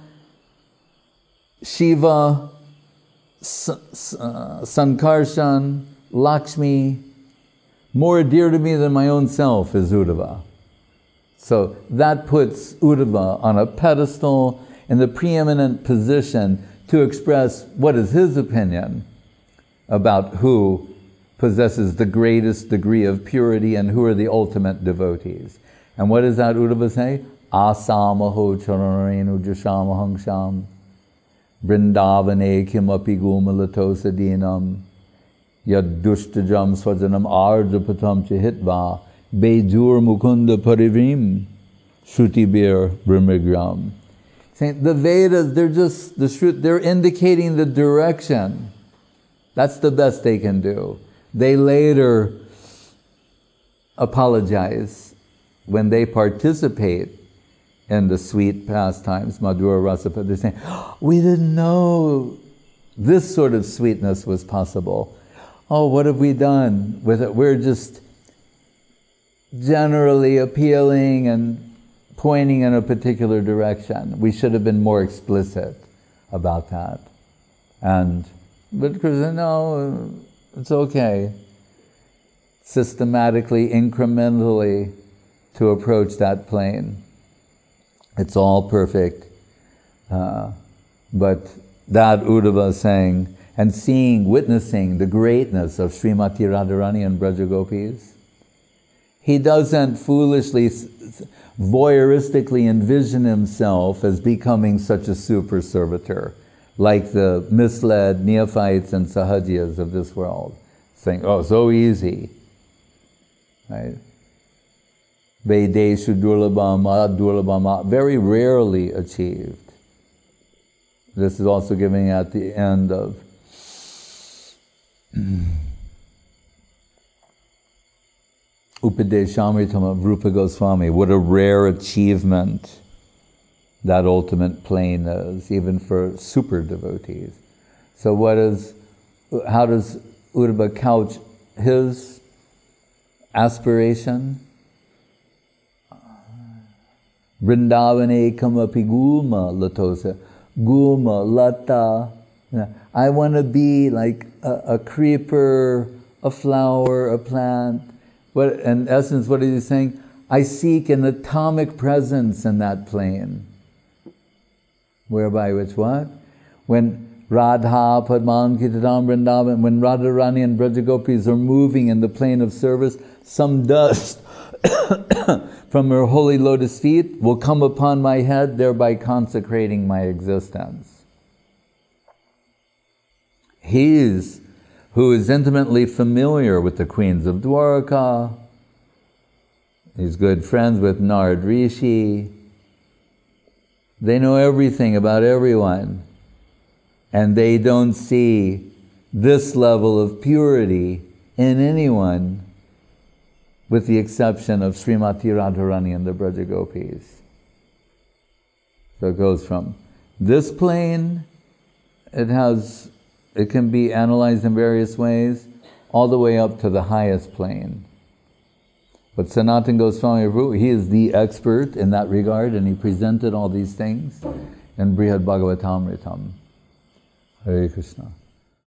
Shiva, S- uh, Sankarshan, Lakshmi, more dear to me than my own self is Uddhava. So that puts Uddhava on a pedestal in the preeminent position to express what is his opinion about who possesses the greatest degree of purity and who are the ultimate devotees. And what does that Uddhava say? Asamaho charanarenu jashamahang sham Vrindavane kimapi gumalato sadinam yad dushtajam swajanam arjapatam chahitva bejur mukunda parivim shrutibir brahmigram. Saying the Vedas, they're just, the Shrut, they're indicating the direction. That's the best they can do. They later apologize when they participate in the sweet pastimes, Madhura Rasa. They're saying, oh, we didn't know this sort of sweetness was possible. Oh, what have we done with it? We're just generally appealing and pointing in a particular direction. We should have been more explicit about that. And, but Krishna, no, it's okay. Systematically, incrementally, to approach that plane. It's all perfect. Uh, but that Uddhava is saying, and seeing, witnessing the greatness of Srimati Radharani and Braja Gopis, he doesn't foolishly, voyeuristically envision himself as becoming such a super servitor, like the misled neophytes and sahajiyas of this world, saying, oh, so easy. Right? Vedeshu durlabham, durlabham, very rarely achieved. This is also giving at the end of Upadeshamritam of Rupa Goswami, what a rare achievement that ultimate plane is, even for super devotees. So what is, how does Uddhava couch his aspiration? Vrindavane kamapi guma latosa, guma lata. I want to be like a, a creeper, a flower, a plant. What, in essence, what is he saying? I seek an atomic presence in that plane. Whereby which what? When Radha, Padman, Kitadam, Vrindavan, when Radharani and Brajagopis are moving in the plane of service, some dust from her holy lotus feet will come upon my head, thereby consecrating my existence. He is who is intimately familiar with the queens of Dwarka. He's good friends with Narad Rishi. They know everything about everyone. And they don't see this level of purity in anyone, with the exception of Srimati Radharani and the Brajagopis. So it goes from this plane, it has, it can be analyzed in various ways, all the way up to the highest plane. But Sanatana Goswami, he is the expert in that regard, and he presented all these things in Brihad Bhagavatamritam. Hare Krishna.